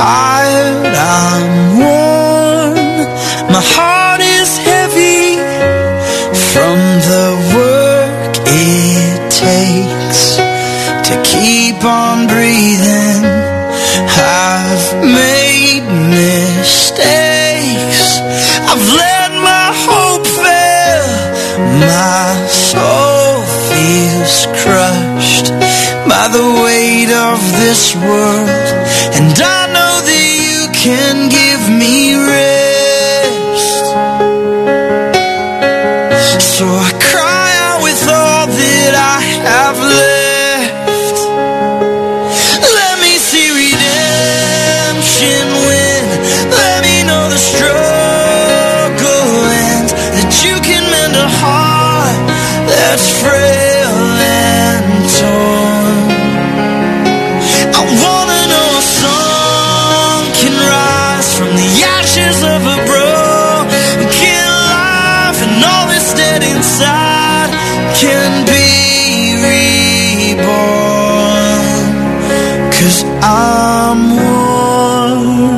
tired, I'm worn. My heart is heavy from the work it takes to keep on breathing. I've made mistakes. I've let my hope fail. My soul feels crushed by the weight of this world, and I know that you can give me rest. So I cry out with all that I have left. Let me see redemption win. Let me know the struggle ends, that you can mend a heart that's frail and torn. I wanna know a song can rise from the ashes of a broken life, and all that's dead inside can be reborn. 'Cause I'm worn.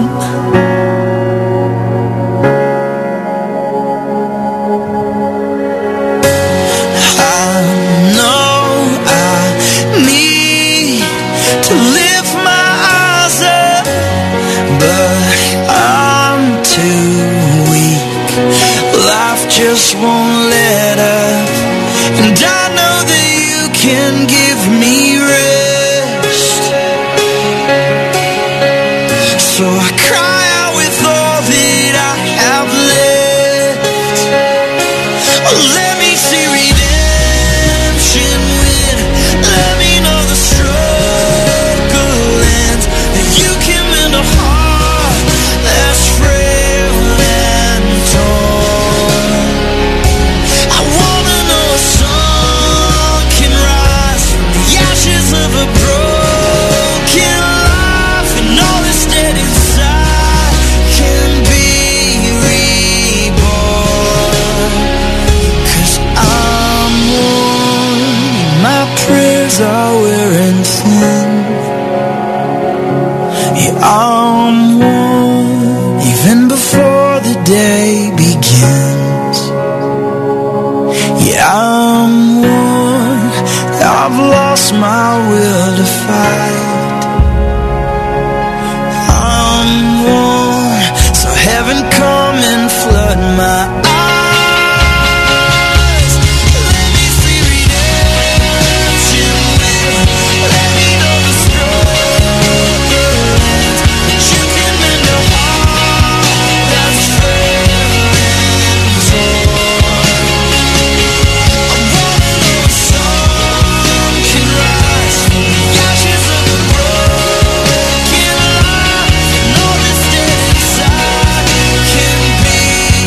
I know I need to lift my eyes up, but I'm too weak. Life just won't let up, and I know that you can give me rest. So I cry out with all that I have left. Oh, let me see redemption win. Let me know the struggle ends, that you can mend a heart that's frail and torn. I wanna know a song can rise from the ashes of a broken life, and all that's dead inside can be reborn. 'Cause I'm worn, my prayers are wearing thin. Yeah, I'm worn, even before the day begins. Yeah, I'm worn, I've lost my will to fight. I'm worn, so heaven come and flood my eyes. Let me see redemption win. Let me know the struggle ends, that you can mend a heart that's frail and torn. I wanna know a song can rise from the ashes of a broken life, and all that's dead inside can be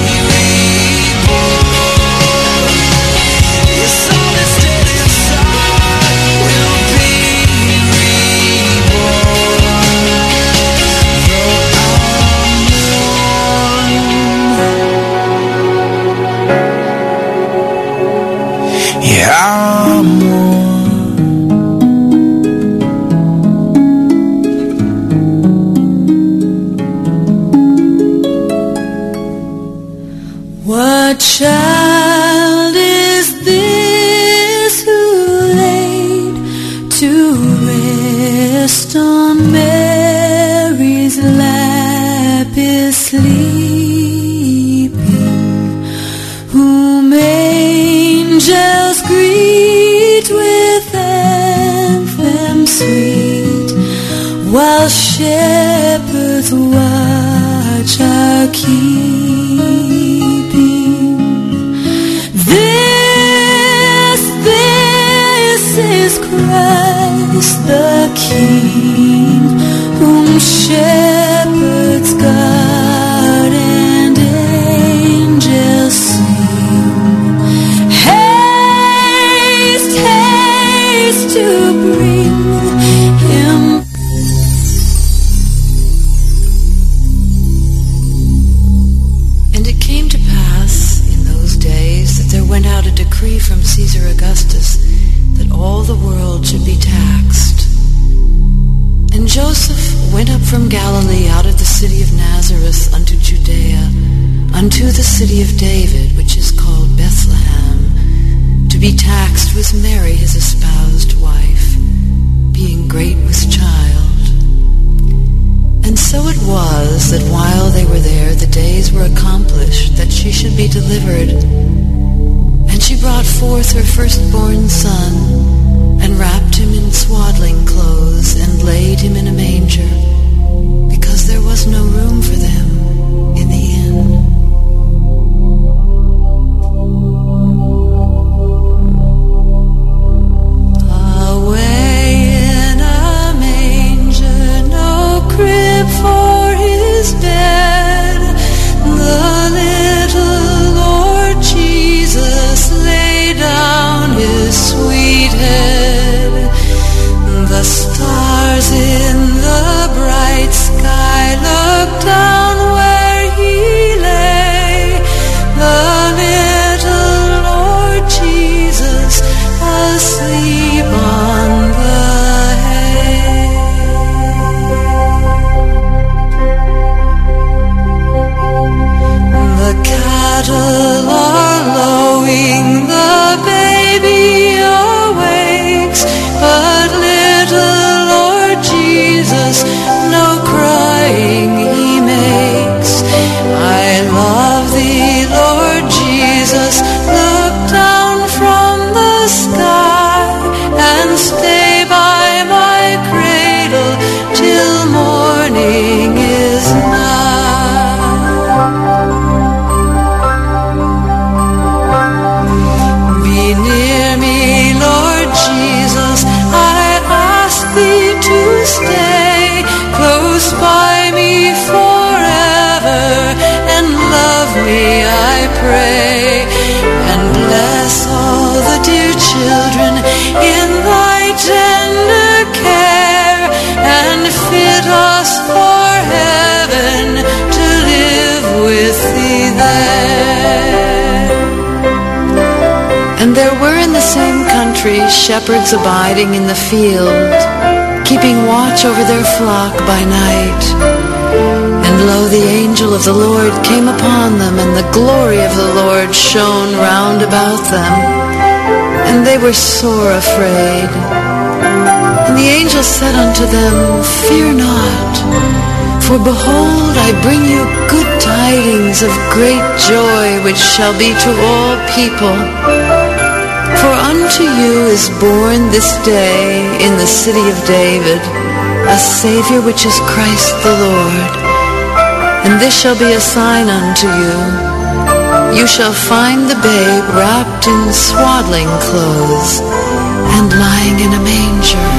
reborn. Yes, all that's dead inside will be reborn. Though I'm worn. Yeah, I'm worn. What child is this who laid to rest on Mary's lap is sleeping, whom angels greet with anthem sweet, while shepherds watch our keeping. This is Christ the King, whom shepherds guard and angels sing. Haste, haste to bring him. And it came to pass in those days that there went out a decree from Caesar Augustus that all the world should be taxed. And Joseph went up from Galilee out of the city of Nazareth unto Judea, unto the city of David, which is called Bethlehem, to be taxed with Mary his espoused wife, being great with child. And so it was that while they were there, the days were accomplished that she should be delivered. And she brought forth her firstborn son, and wrapped him in swaddling clothes, and laid him in a manger, because there was no room for them in the inn. Away in a manger, no crib for his bed, the little Lord Jesus lay down his sweet head. The stars in the bright sky looked down where he lay, the little Lord Jesus asleep on the hay. The cattle are lowing, the baby awakes, but little Lord Jesus no crying he makes. I love thee, Lord Jesus, look down from the sky, and stay by my cradle till morning is nigh. Be near me, Lord Jesus, I ask thee to stay close by me forever, and love me, I pray, and bless all the dear children in thy tender care, and fit us for heaven to live with thee there. And there were in the same country shepherds abiding in the field, keeping watch over their flock by night. And lo, the angel of the Lord came upon them, and the glory of the Lord shone round about them, and they were sore afraid. And the angel said unto them, Fear not, for behold, I bring you good tidings of great joy, which shall be to all people. For unto you is born this day in the city of David a Savior, which is Christ the Lord. And this shall be a sign unto you. You shall find the babe wrapped in swaddling clothes, and lying in a manger.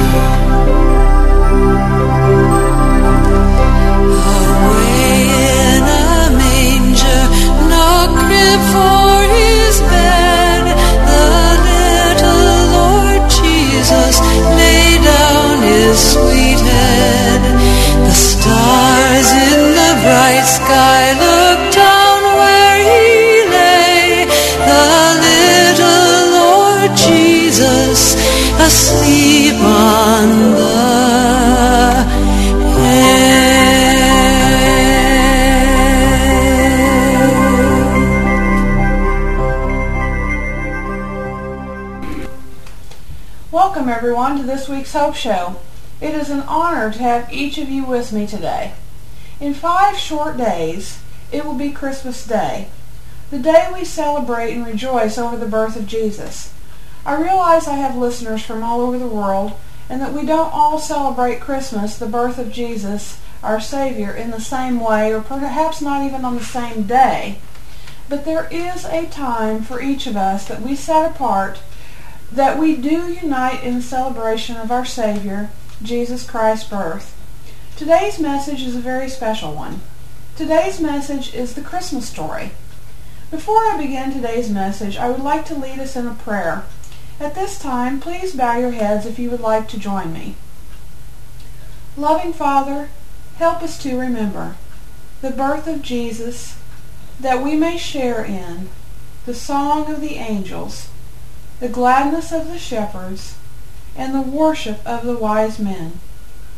Away in a manger, no crib for his bed, the little Lord Jesus lay down his sweet head. The stars in the bright sky looked down where he lay, the little Lord Jesus asleep on the hay. Welcome everyone to this week's Hope Show. It is an honor to have each of you with me today. In 5 short days, it will be Christmas Day, the day we celebrate and rejoice over the birth of Jesus. I realize I have listeners from all over the world, and that we don't all celebrate Christmas, the birth of Jesus, our Savior, in the same way, or perhaps not even on the same day. But there is a time for each of us that we set apart, that we do unite in the celebration of our Savior, Jesus Christ's birth. Today's message is a very special one. Today's message is the Christmas story. Before I begin today's message, I would like to lead us in a prayer. At this time, please bow your heads if you would like to join me. Loving Father, help us to remember the birth of Jesus, that we may share in the song of the angels, the gladness of the shepherds, and the worship of the wise men.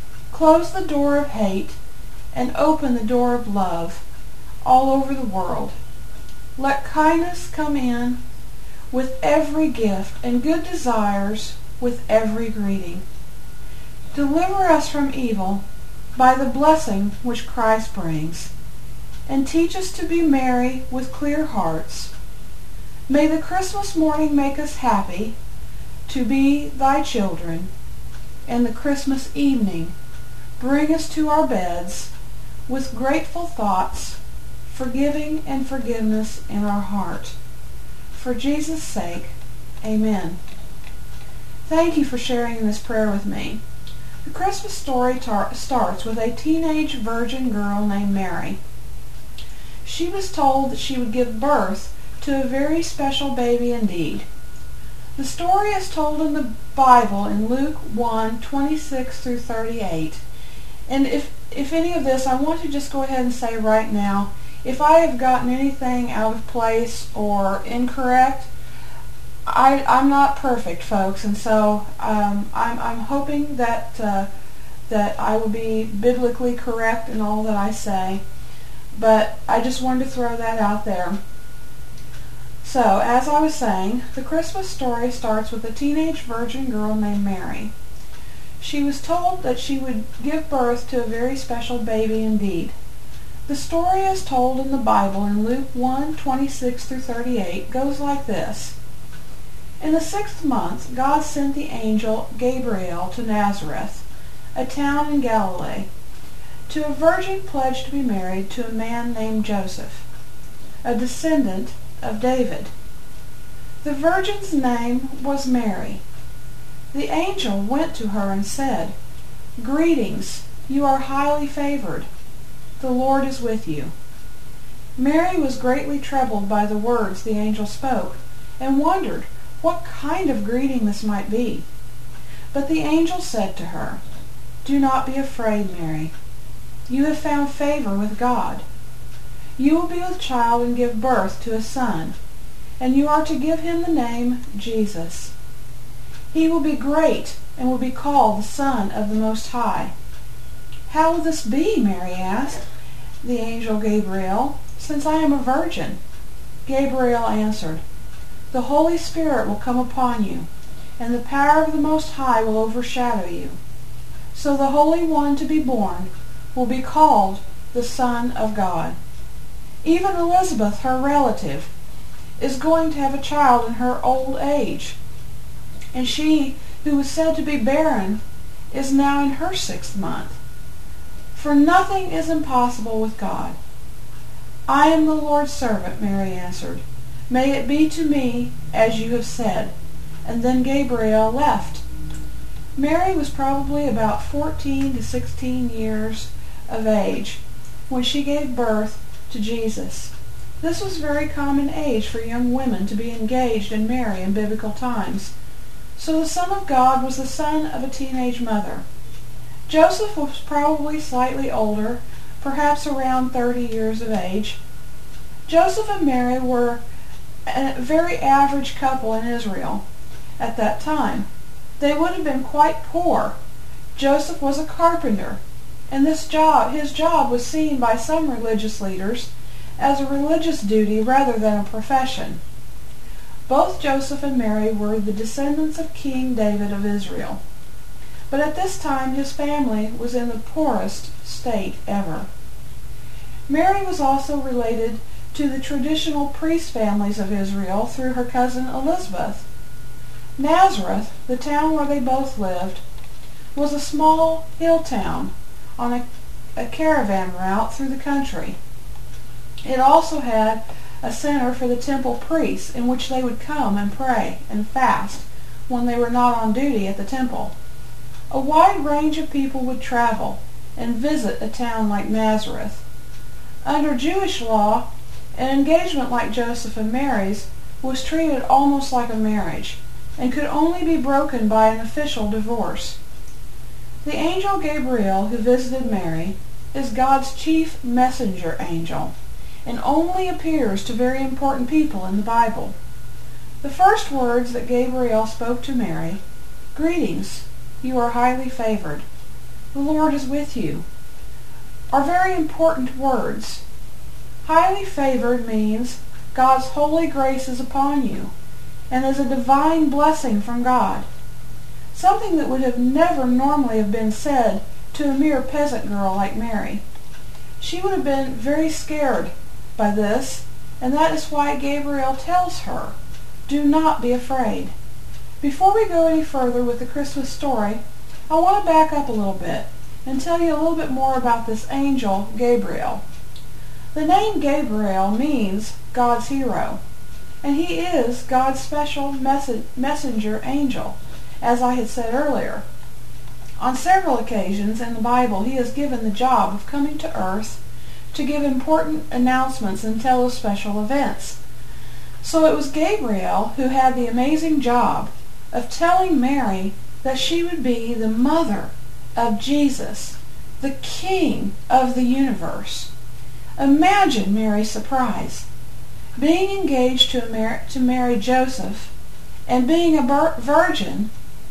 close the door of hate and open the door of love all over the world. Let kindness come in with every gift and good desires with every greeting. Deliver us from evil by the blessing which Christ brings, and teach us to be merry with clear hearts. May the Christmas morning make us happy to be thy children, and the Christmas evening bring us to our beds with grateful thoughts, forgiving and forgiveness in our heart. For Jesus' sake, amen. Thank you for sharing this prayer with me. The Christmas story starts with a teenage virgin girl named Mary. She was told that she would give birth to a very special baby indeed. The story is told in the Bible in Luke 1:26 through 38. And if any of this, I want to just go ahead and say right now, if I have gotten anything out of place or incorrect, I'm not perfect, folks, and so I'm hoping that that I will be biblically correct in all that I say. But I just wanted to throw that out there. So, as I was saying, the Christmas story starts with a teenage virgin girl named Mary. She was told that she would give birth to a very special baby indeed. The story as told in the Bible in Luke 1:26 through 38 goes like this. In the 6th month, God sent the angel Gabriel to Nazareth, a town in Galilee, to a virgin pledged to be married to a man named Joseph, a descendant of David. The virgin's name was Mary. The angel went to her and said, "Greetings, you are highly favored. The Lord is with you." Mary was greatly troubled by the words the angel spoke, and wondered what kind of greeting this might be. But the angel said to her, "Do not be afraid, Mary. You have found favor with God. You will be with child and give birth to a son, and you are to give him the name Jesus. He will be great and will be called the Son of the Most High." "How will this be?" Mary asked the angel Gabriel, "since I am a virgin?" Gabriel answered, "The Holy Spirit will come upon you, and the power of the Most High will overshadow you. So the Holy One to be born will be called the Son of God. Even Elizabeth, her relative, is going to have a child in her old age, and she who was said to be barren is now in her 6th month. For nothing is impossible with God." "I am the Lord's servant," Mary answered. "May it be to me as you have said." And then Gabriel left. Mary was probably about 14 to 16 years of age when she gave birth to Jesus. This was a very common age for young women to be engaged and marry in biblical times. So the Son of God was the son of a teenage mother. Joseph was probably slightly older, perhaps around 30 years of age. Joseph and Mary were a very average couple in Israel at that time. They would have been quite poor. Joseph was a carpenter, and his job was seen by some religious leaders as a religious duty rather than a profession. Both Joseph and Mary were the descendants of King David of Israel. But at this time his family was in the poorest state ever. Mary was also related to the traditional priest families of Israel through her cousin Elizabeth. Nazareth, the town where they both lived, was a small hill town on a caravan route through the country. It also had a center for the temple priests in which they would come and pray and fast when they were not on duty at the temple. A wide range of people would travel and visit a town like Nazareth. Under Jewish law, an engagement like Joseph and Mary's was treated almost like a marriage and could only be broken by an official divorce. The angel Gabriel, who visited Mary, is God's chief messenger angel and only appears to very important people in the Bible. The first words that Gabriel spoke to Mary, "Greetings, you are highly favored," the Lord is with you, are very important words. Highly favored means God's holy grace is upon you and is a divine blessing from God. Something that would have never normally have been said to a mere peasant girl like Mary. She would have been very scared by this, and that is why Gabriel tells her, do not be afraid. Before we go any further with the Christmas story, I want to back up a little bit and tell you a little bit more about this angel, Gabriel. The name Gabriel means God's hero, and he is God's special messenger angel, as I had said earlier. On several occasions in the Bible, he is given the job of coming to earth to give important announcements and tell of special events. So it was Gabriel who had the amazing job of telling Mary that she would be the mother of Jesus, the King of the universe. Imagine Mary's surprise. Being engaged to marry Joseph and being a virgin,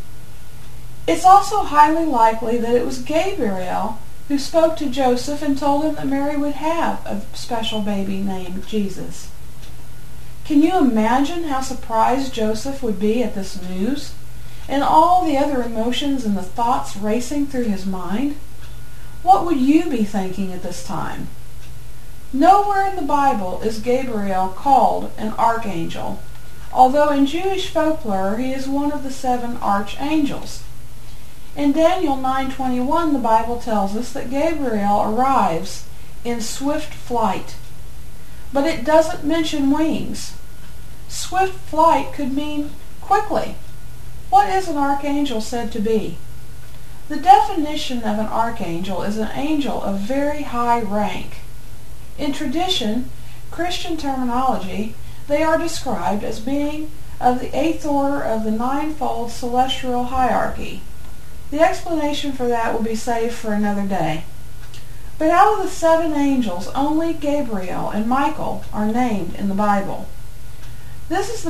it's also highly likely that it was Gabriel who spoke to Joseph and told him that Mary would have a special baby named Jesus. Can you imagine how surprised Joseph would be at this news and all the other emotions and the thoughts racing through his mind? What would you be thinking at this time? Nowhere in the Bible is Gabriel called an archangel, although in Jewish folklore he is one of the 7 archangels. In Daniel 9:21, the Bible tells us that Gabriel arrives in swift flight, but it doesn't mention wings. Swift flight could mean quickly. What is an archangel said to be? The definition of an archangel is an angel of very high rank. In tradition, Christian terminology, they are described as being of the 8th order of the 9-fold celestial hierarchy. The explanation for that will be saved for another day. But out of the 7 angels, only Gabriel and Michael are named in the Bible. This is to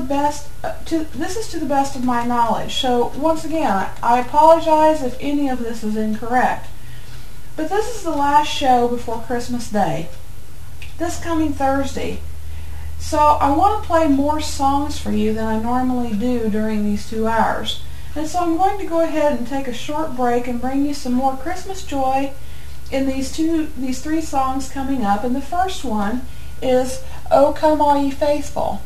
the best of my knowledge. So once again, I apologize if any of this is incorrect. But this is the last show before Christmas Day, this coming Thursday. So I want to play more songs for you than I normally do during these 2 hours. And so I'm going to go ahead and take a short break and bring you some more Christmas joy in these 3 songs coming up. And the first one is "O Come All Ye Faithful."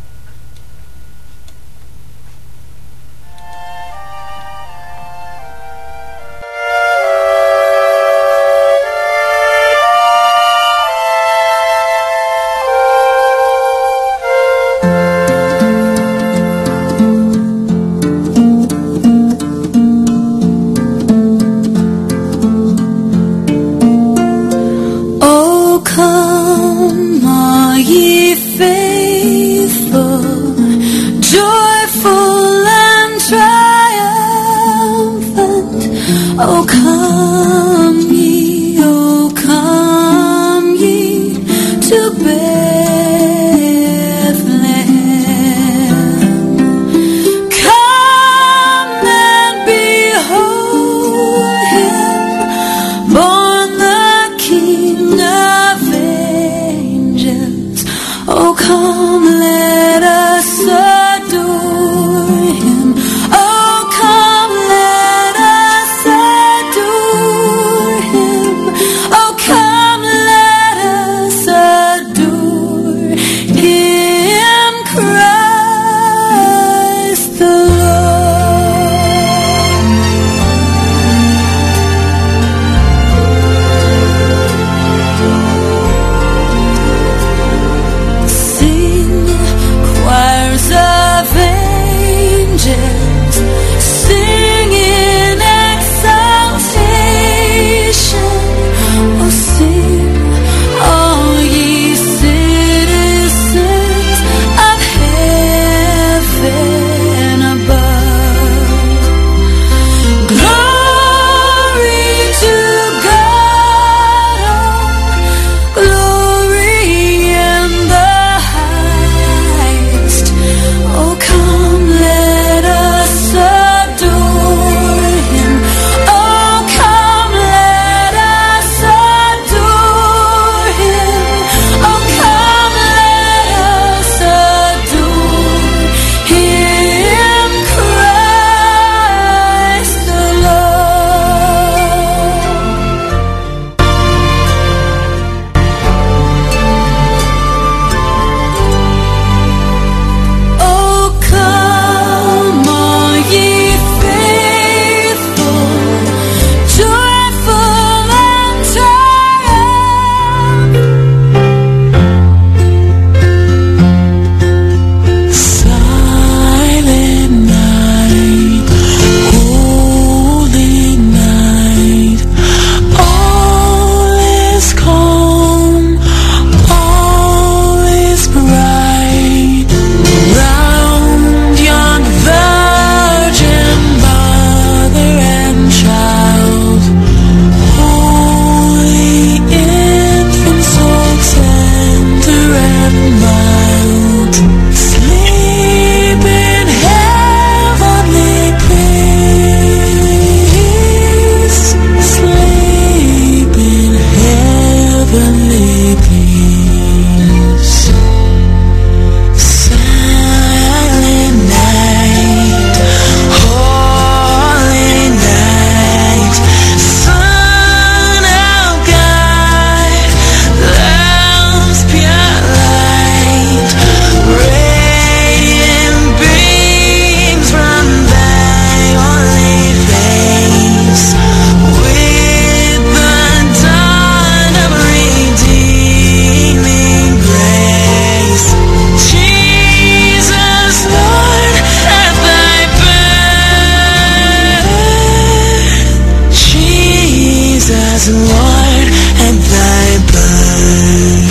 praise, Lord, at thy birth.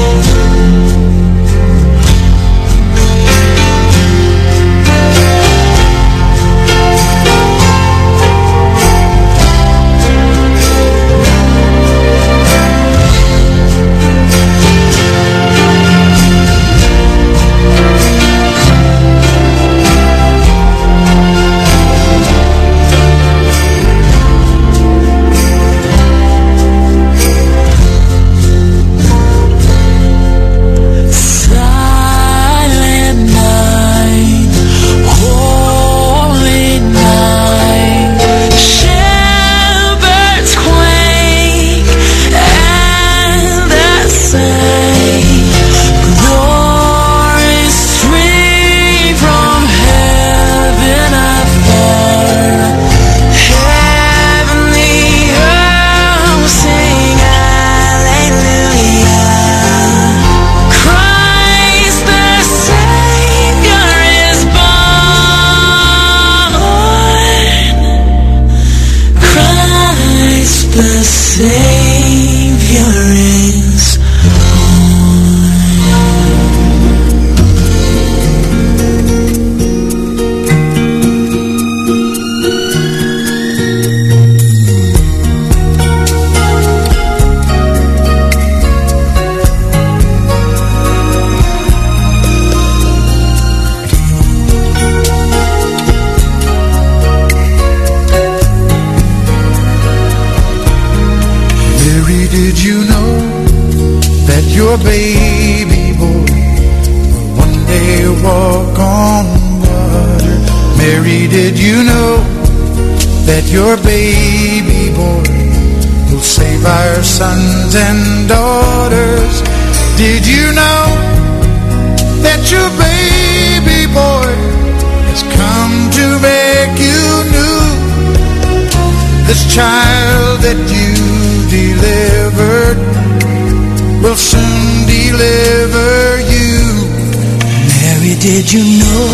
Did you know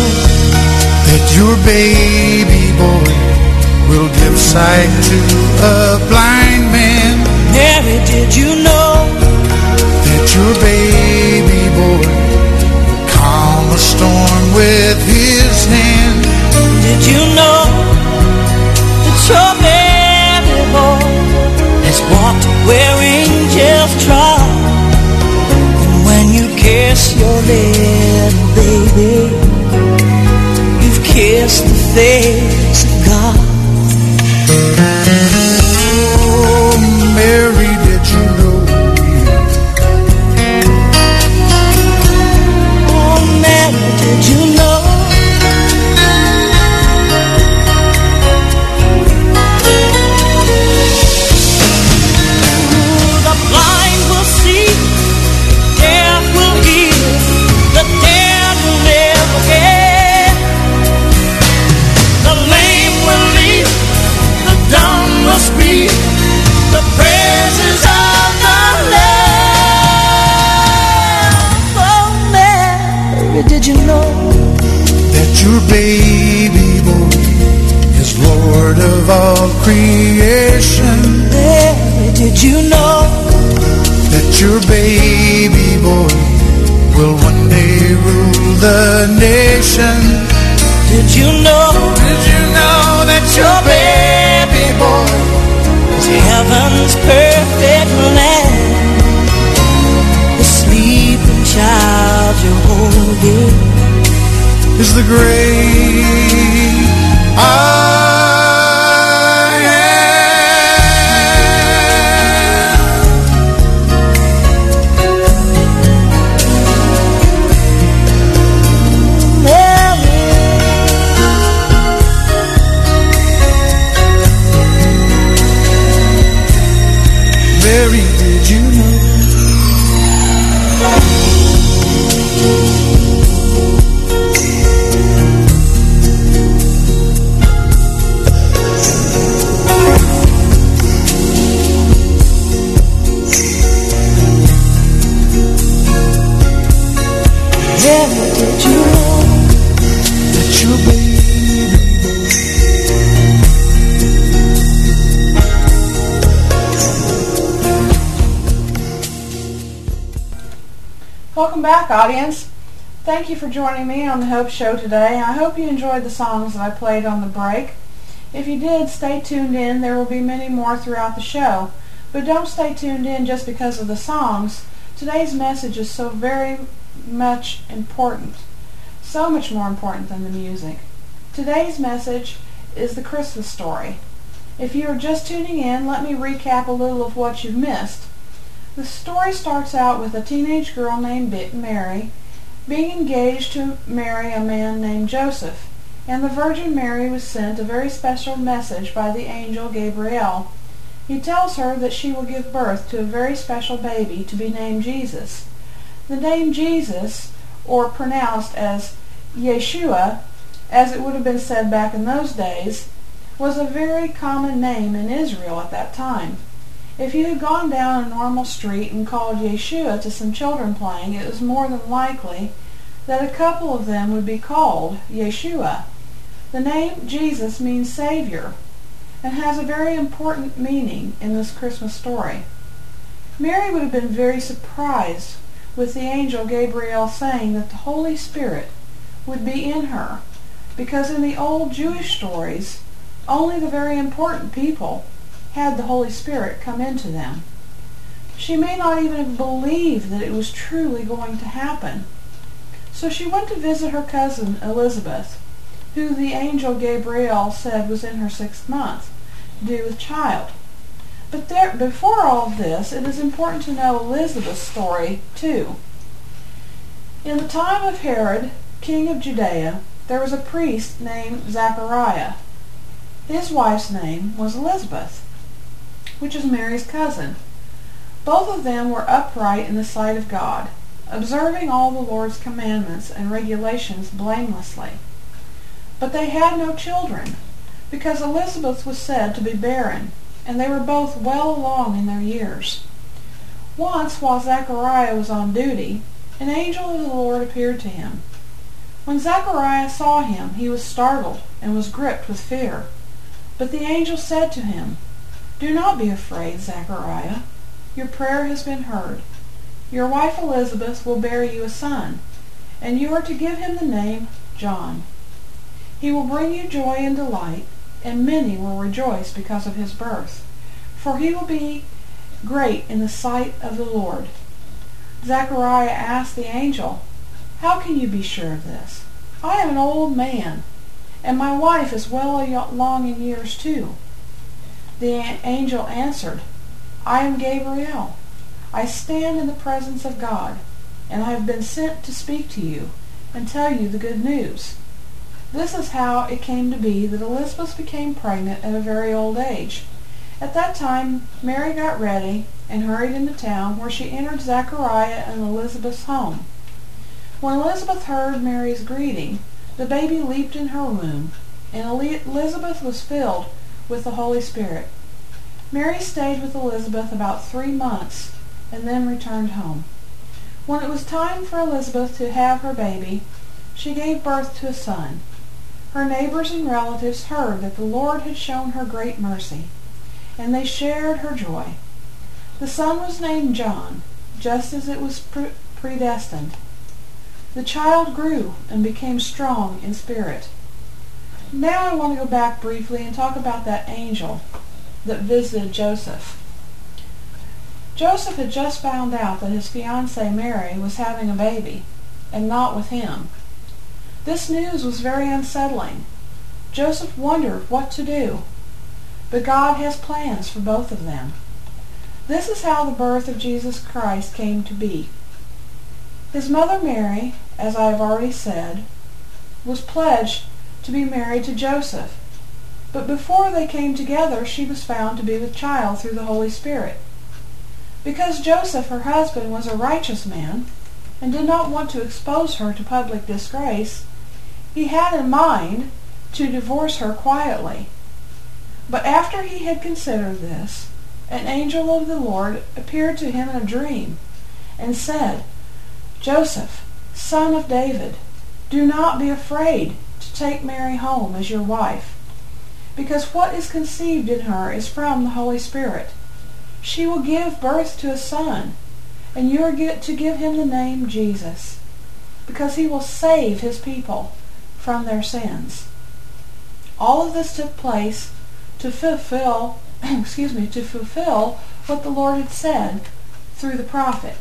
that your baby boy will give sight to a blind man? Mary, did you know that your baby boy will calm a storm with his hand? Did you know that your baby boy has walked where angels trod? And when you kiss your little baby, you've kissed the face of God. Oh, Mary, did you know? Oh, Mary, did you know? The blind will see, the deaf will hear, the dead will live again. The lame will leap, the dumb will speak, the praises of the Lamb. Oh, Mary, did you know that your baby boy is Lord of all creation? Mary, did you know that your baby boy will one day rule the nation? Did you know that your baby boy is heaven's perfect lamb? The sleeping child you're holding is the great I Mary, did you know? Mary, did you know that your baby Welcome back, audience. Thank you for joining me on the Hope Show today. I hope you enjoyed the songs that I played on the break. If you did, stay tuned in. There will be many more throughout the show. But don't stay tuned in just because of the songs. Today's message is so very much important. So much more important than the music. Today's message is the Christmas story. If you are just tuning in, let me recap a little of what you've missed. The story starts out with a teenage girl named Mary being engaged to marry a man named Joseph, and the Virgin Mary was sent a very special message by the angel Gabriel. He tells her that she will give birth to a very special baby to be named Jesus. The name Jesus, or pronounced as Yeshua, as it would have been said back in those days, was a very common name in Israel at that time. If you had gone down a normal street and called Yeshua to some children playing, it was more than likely that a couple of them would be called Yeshua. The name Jesus means Savior and has a very important meaning in this Christmas story. Mary would have been very surprised with the angel Gabriel saying that the Holy Spirit would be in her, because in the old Jewish stories, only the very important people had the Holy Spirit come into them. She may not even have believed that it was truly going to happen. So she went to visit her cousin Elizabeth, who the angel Gabriel said was in her 6th month, due with child. But before all of this, it is important to know Elizabeth's story too. In the time of Herod, king of Judea, there was a priest named Zachariah. His wife's name was Elizabeth, which is Mary's cousin. Both of them were upright in the sight of God, observing all the Lord's commandments and regulations blamelessly. But they had no children, because Elizabeth was said to be barren, and they were both well along in their years. Once, while Zachariah was on duty, an angel of the Lord appeared to him. When Zachariah saw him, he was startled and was gripped with fear. But the angel said to him, "Do not be afraid, Zachariah. Your prayer has been heard. Your wife Elizabeth will bear you a son, and you are to give him the name John. He will bring you joy and delight, and many will rejoice because of his birth, for he will be great in the sight of the Lord." Zachariah asked the angel, "How can you be sure of this? I am an old man, and my wife is well along in years too." The angel answered, "I am Gabriel. I stand in the presence of God, and I have been sent to speak to you and tell you the good news." This is how it came to be that Elizabeth became pregnant at a very old age. At that time, Mary got ready and hurried into town, where she entered Zachariah and Elizabeth's home. When Elizabeth heard Mary's greeting, the baby leaped in her womb, and Elizabeth was filled with the Holy Spirit. Mary stayed with Elizabeth about 3 months and then returned home. When it was time for Elizabeth to have her baby, she gave birth to a son. Her neighbors and relatives heard that the Lord had shown her great mercy, and they shared her joy. The son was named John, just as it was predestined. The child grew and became strong in spirit. Now I want to go back briefly and talk about that angel that visited Joseph. Joseph had just found out that his fiancée Mary was having a baby, and not with him. This news was very unsettling. Joseph wondered what to do, but God has plans for both of them. This is how the birth of Jesus Christ came to be. His mother Mary, as I have already said, was pledged to be married to Joseph, but before they came together she was found to be with child through the Holy Spirit. Because Joseph, her husband, was a righteous man and did not want to expose her to public disgrace, he had in mind to divorce her quietly. But after he had considered this, an angel of the Lord appeared to him in a dream and said, "Joseph, son of David, do not be afraid to take Mary home as your wife, because what is conceived in her is from the Holy Spirit. She will give birth to a son, and you are to give him the name Jesus, because he will save his people from their sins. All of this took place to fulfill what the Lord had said through the prophet.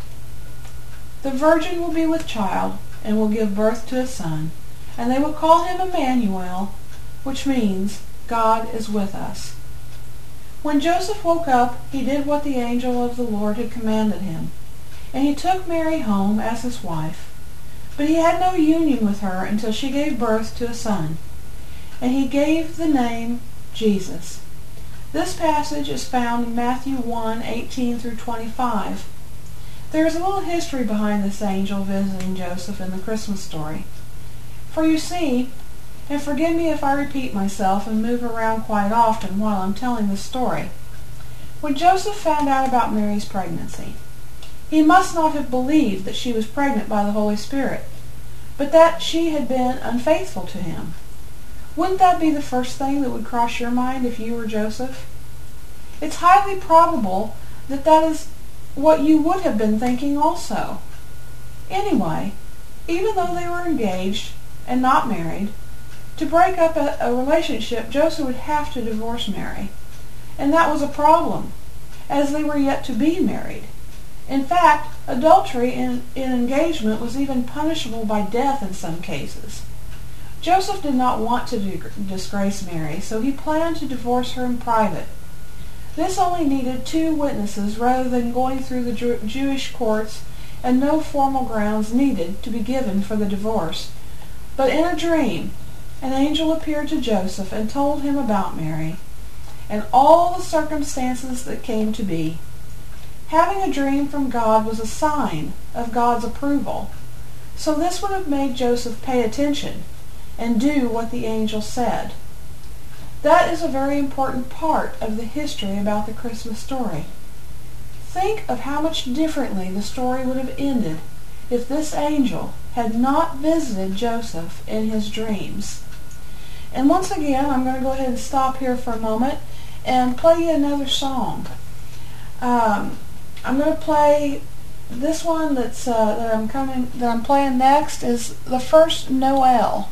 The virgin will be with child and will give birth to a son, and they will call him Emmanuel, which means God is with us. When Joseph woke up, he did what the angel of the Lord had commanded him, and he took Mary home as his wife. But he had no union with her until she gave birth to a son, and he gave the name Jesus. This passage is found in Matthew 1:18 through 25. There is a little history behind this angel visiting Joseph in the Christmas story. For you see, and forgive me if I repeat myself and move around quite often while I'm telling this story, when Joseph found out about Mary's pregnancy, he must not have believed that she was pregnant by the Holy Spirit, but that she had been unfaithful to him. Wouldn't that be the first thing that would cross your mind if you were Joseph? It's highly probable that that is what you would have been thinking also. Anyway, even though they were engaged and not married, to break up a relationship, Joseph would have to divorce Mary. And that was a problem, as they were yet to be married. In fact, adultery in engagement was even punishable by death in some cases. Joseph did not want to disgrace Mary, so he planned to divorce her in private. This only needed 2 witnesses rather than going through the Jewish courts, and no formal grounds needed to be given for the divorce. But in a dream, an angel appeared to Joseph and told him about Mary and all the circumstances that came to be. Having a dream from God was a sign of God's approval, so this would have made Joseph pay attention and do what the angel said. That is a very important part of the history about the Christmas story. Think of how much differently the story would have ended if this angel had not visited Joseph in his dreams. And once again, I'm going to go ahead and stop here for a moment and play you another song. I'm going to play this one that I'm playing next is the first Noel.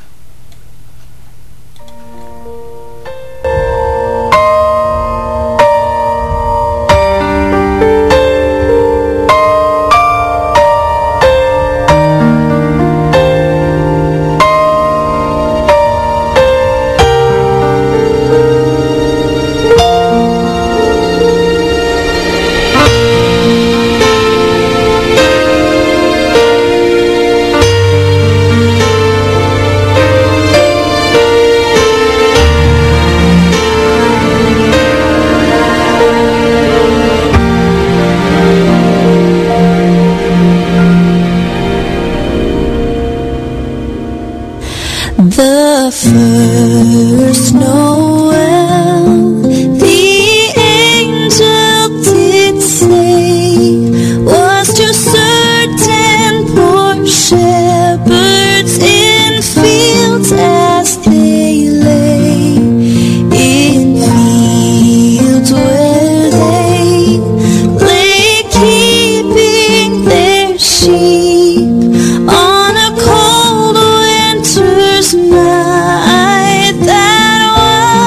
The first Noel, the angel did say, was to certain poor shepherds in fields as they lay, in fields where they lay keeping their sheep on a cold winter's night. That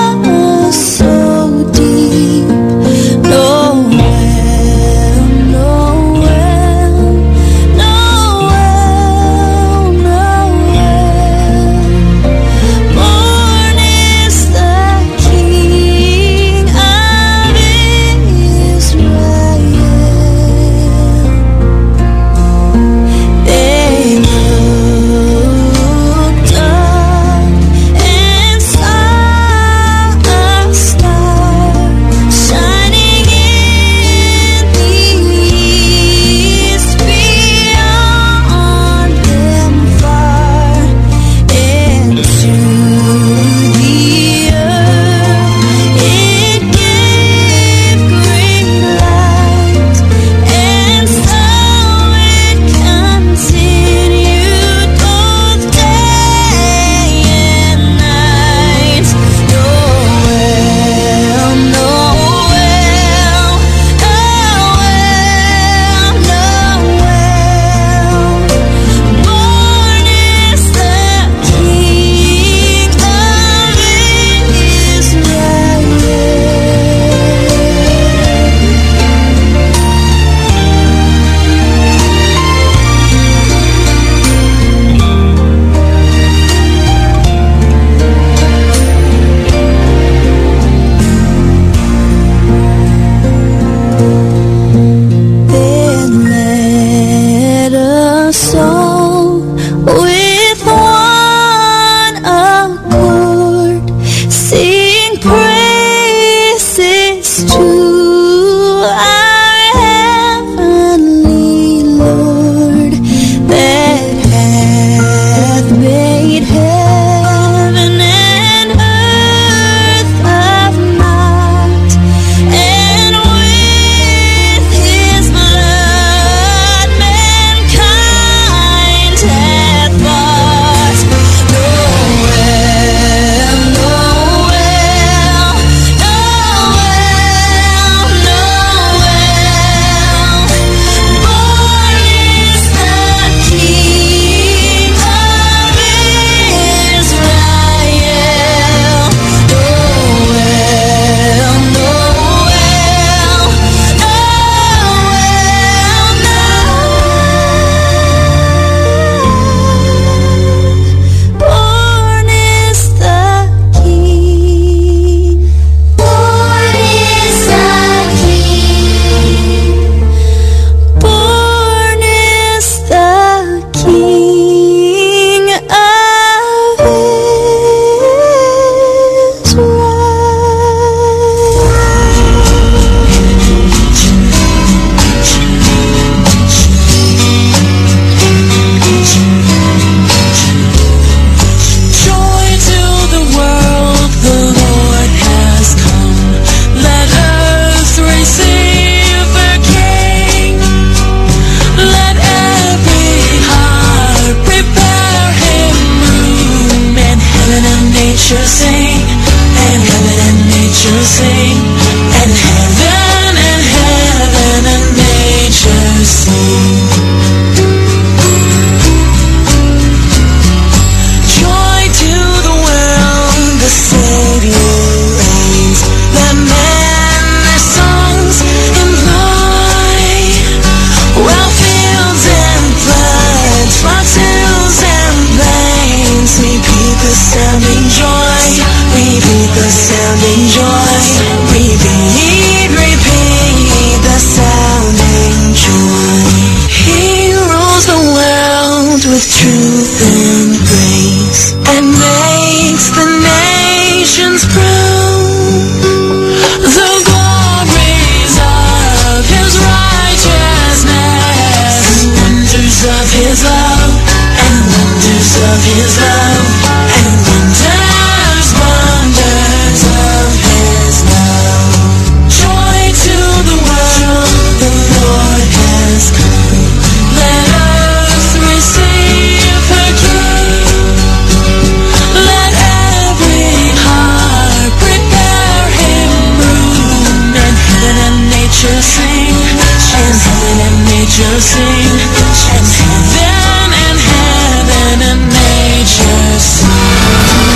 with truth and grace, and makes the nations proud. The glories of his righteousness, wonders of his love, and wonders of his love, and wonders, wonders of his love. Joy to the world, the Lord has come. Let earth receive her King. Let every heart prepare him room, and heaven and nature sing, and heaven and nature sing, and heaven and nature sing.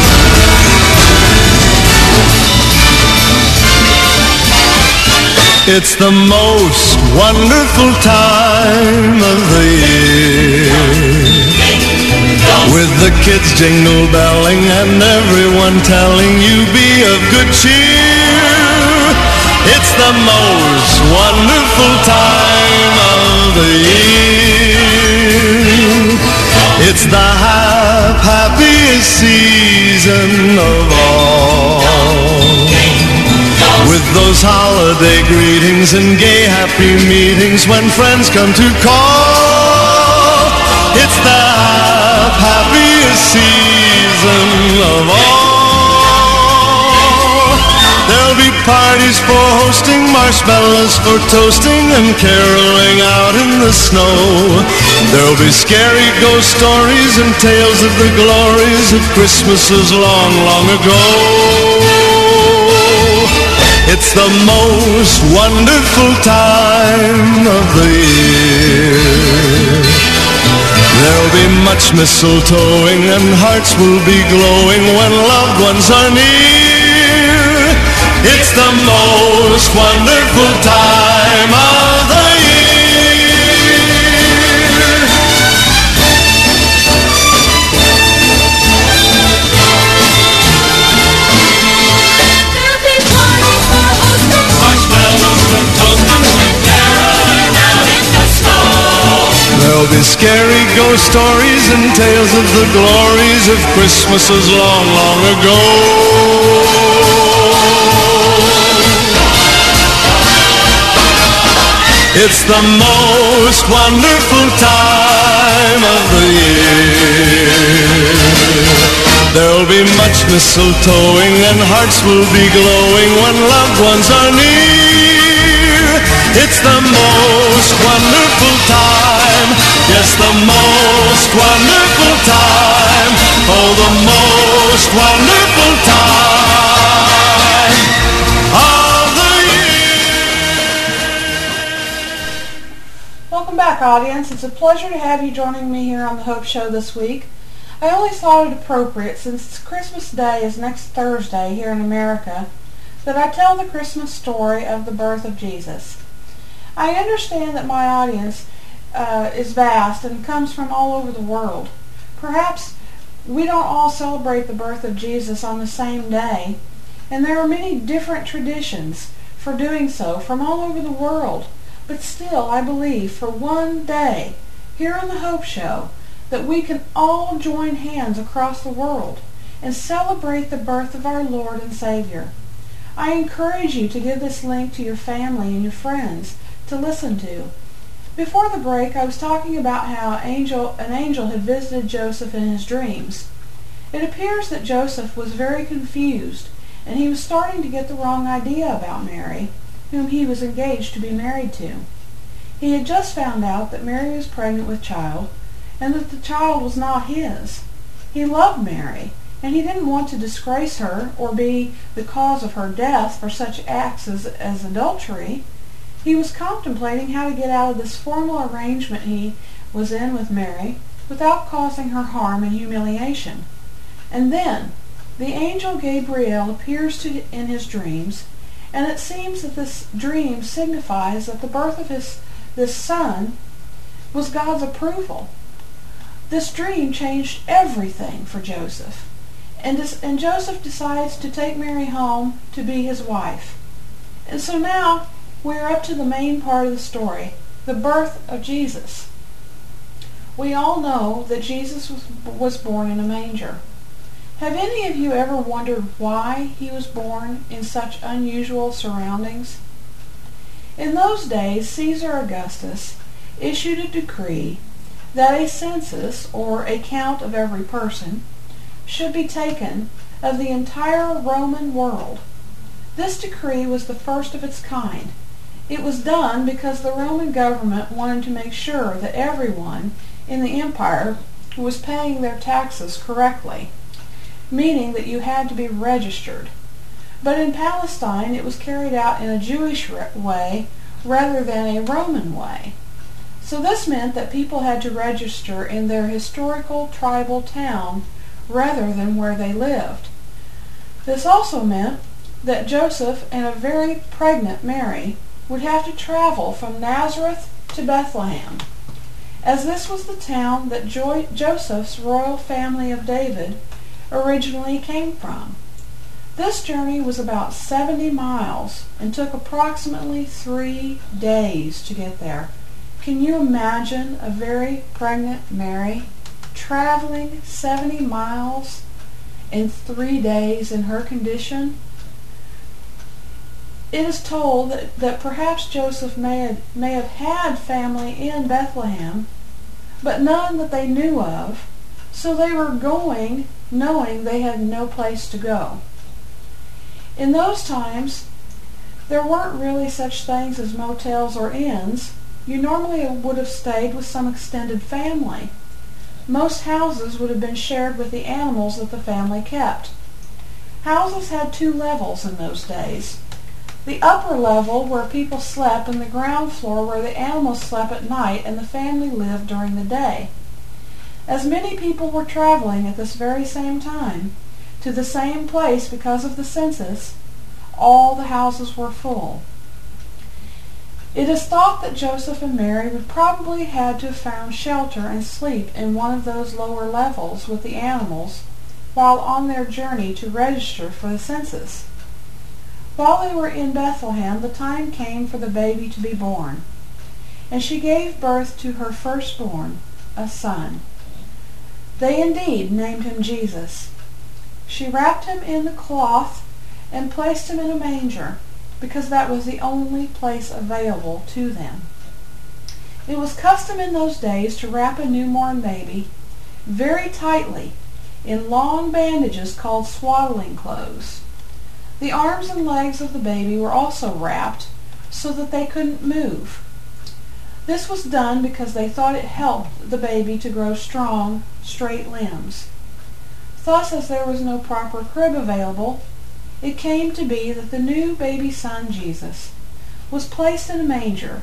It's the most wonderful time of the year, with the kids jingle belling and everyone telling you be of good cheer. It's the most wonderful time of the year. It's the happiest season of all, with those holiday greetings and gay happy meetings when friends come to call. It's the happiest season of all. There'll be parties for hosting, marshmallows for toasting, and caroling out in the snow. There'll be scary ghost stories and tales of the glories of Christmases long, long ago. It's the most wonderful time of the year. There'll be much mistletoeing and hearts will be glowing when loved ones are near. It's the most wonderful time of the There'll be scary ghost stories and tales of the glories of Christmases long, long ago. It's the most wonderful time of the year. There'll be much mistletoeing and hearts will be glowing when loved ones are near. It's the most wonderful time, yes, the most wonderful time, oh, the most wonderful time of the year. Welcome back, audience. It's a pleasure to have you joining me here on the Hope Show this week. I always thought it appropriate, since Christmas Day is next Thursday here in America, that I tell the Christmas story of the birth of Jesus. I understand that my audience is vast and comes from all over the world. Perhaps we don't all celebrate the birth of Jesus on the same day, and there are many different traditions for doing so from all over the world. But still, I believe for one day here on the Hope Show that we can all join hands across the world and celebrate the birth of our Lord and Savior. I encourage you to give this link to your family and your friends to listen to. Before the break, I was talking about how an angel had visited Joseph in his dreams. It appears that Joseph was very confused, and he was starting to get the wrong idea about Mary, whom he was engaged to be married to. He had just found out that Mary was pregnant with child, and that the child was not his. He loved Mary, and he didn't want to disgrace her or be the cause of her death for such acts as adultery. He was contemplating how to get out of this formal arrangement he was in with Mary without causing her harm and humiliation. And then the angel Gabriel appears in his dreams, and it seems that this dream signifies that the birth of this son was God's approval. This dream changed everything for Joseph, and Joseph decides to take Mary home to be his wife. And so now we're up to the main part of the story, the birth of Jesus. We all know that Jesus was born in a manger. Have any of you ever wondered why he was born in such unusual surroundings? In those days, Caesar Augustus issued a decree that a census, or a count of every person, should be taken of the entire Roman world. This decree was the first of its kind. It was done because the Roman government wanted to make sure that everyone in the empire was paying their taxes correctly, meaning that you had to be registered. But in Palestine, it was carried out in a Jewish way rather than a Roman way. So this meant that people had to register in their historical tribal town rather than where they lived. This also meant that Joseph and a very pregnant Mary would have to travel from Nazareth to Bethlehem, as this was the town that Joseph's royal family of David originally came from. This journey was about 70 miles and took approximately 3 days to get there. Can you imagine a very pregnant Mary traveling 70 miles in 3 days in her condition? It is told that perhaps Joseph may have had family in Bethlehem, but none that they knew of, so they were going knowing they had no place to go. In those times, there weren't really such things as motels or inns. You normally would have stayed with some extended family. Most houses would have been shared with the animals that the family kept. Houses had 2 levels in those days. The upper level where people slept and the ground floor where the animals slept at night and the family lived during the day. As many people were traveling at this very same time to the same place because of the census, all the houses were full. It is thought that Joseph and Mary would probably had to have found shelter and sleep in one of those lower levels with the animals while on their journey to register for the census. While they were in Bethlehem, the time came for the baby to be born, and she gave birth to her firstborn, a son. They indeed named him Jesus. She wrapped him in the cloth and placed him in a manger, because that was the only place available to them. It was custom in those days to wrap a newborn baby very tightly in long bandages called swaddling clothes. The arms and legs of the baby were also wrapped so that they couldn't move. This was done because they thought it helped the baby to grow strong, straight limbs. Thus, as there was no proper crib available, it came to be that the new baby son, Jesus, was placed in a manger,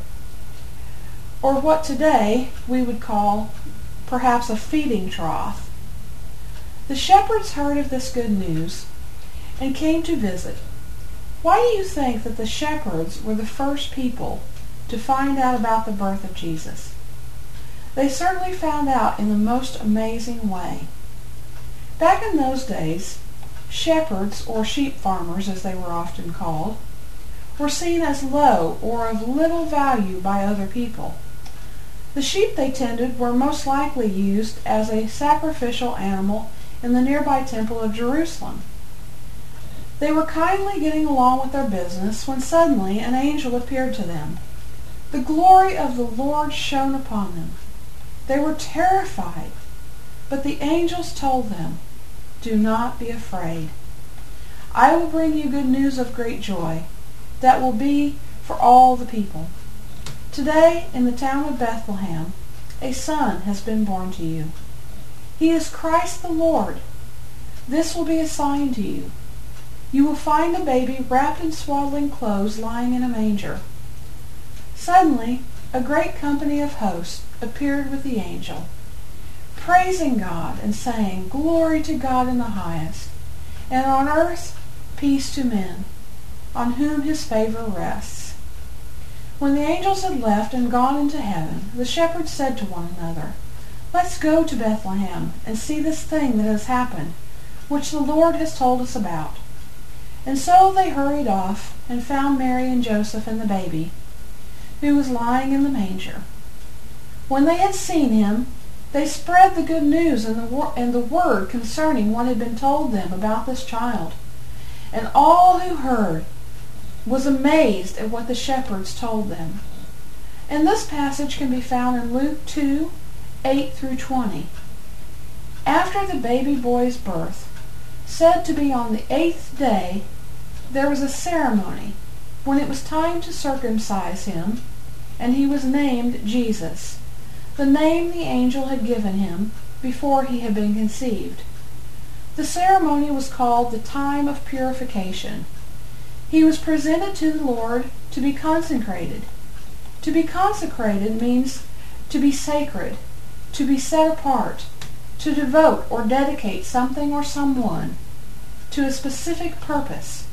or what today we would call perhaps a feeding trough. The shepherds heard of this good news and came to visit. Why do you think that the shepherds were the first people to find out about the birth of Jesus? They certainly found out in the most amazing way. Back in those days, shepherds, or sheep farmers as they were often called, were seen as low or of little value by other people. The sheep they tended were most likely used as a sacrificial animal in the nearby temple of Jerusalem. They were kindly getting along with their business when suddenly an angel appeared to them. The glory of the Lord shone upon them. They were terrified, but the angels told them, "Do not be afraid. I will bring you good news of great joy that will be for all the people. Today, in the town of Bethlehem, a son has been born to you. He is Christ the Lord. This will be a sign to you. You will find a baby wrapped in swaddling clothes lying in a manger." Suddenly, a great company of hosts appeared with the angel, praising God and saying, "Glory to God in the highest, and on earth peace to men, on whom his favor rests." When the angels had left and gone into heaven, the shepherds said to one another, "Let's go to Bethlehem and see this thing that has happened, which the Lord has told us about." And so they hurried off and found Mary and Joseph and the baby, who was lying in the manger. When they had seen him, They spread the good news and the word concerning what had been told them about this child. And all who heard was amazed at what the shepherds told them. And this passage can be found in Luke 2, 8 through 20. After the baby boy's birth, said to be on the 8th day, there was a ceremony when it was time to circumcise him, and he was named Jesus, the name the angel had given him before he had been conceived. The ceremony was called the time of purification. He was presented to the Lord to be consecrated. To be consecrated means to be sacred, to be set apart, to devote or dedicate something or someone to a specific purpose.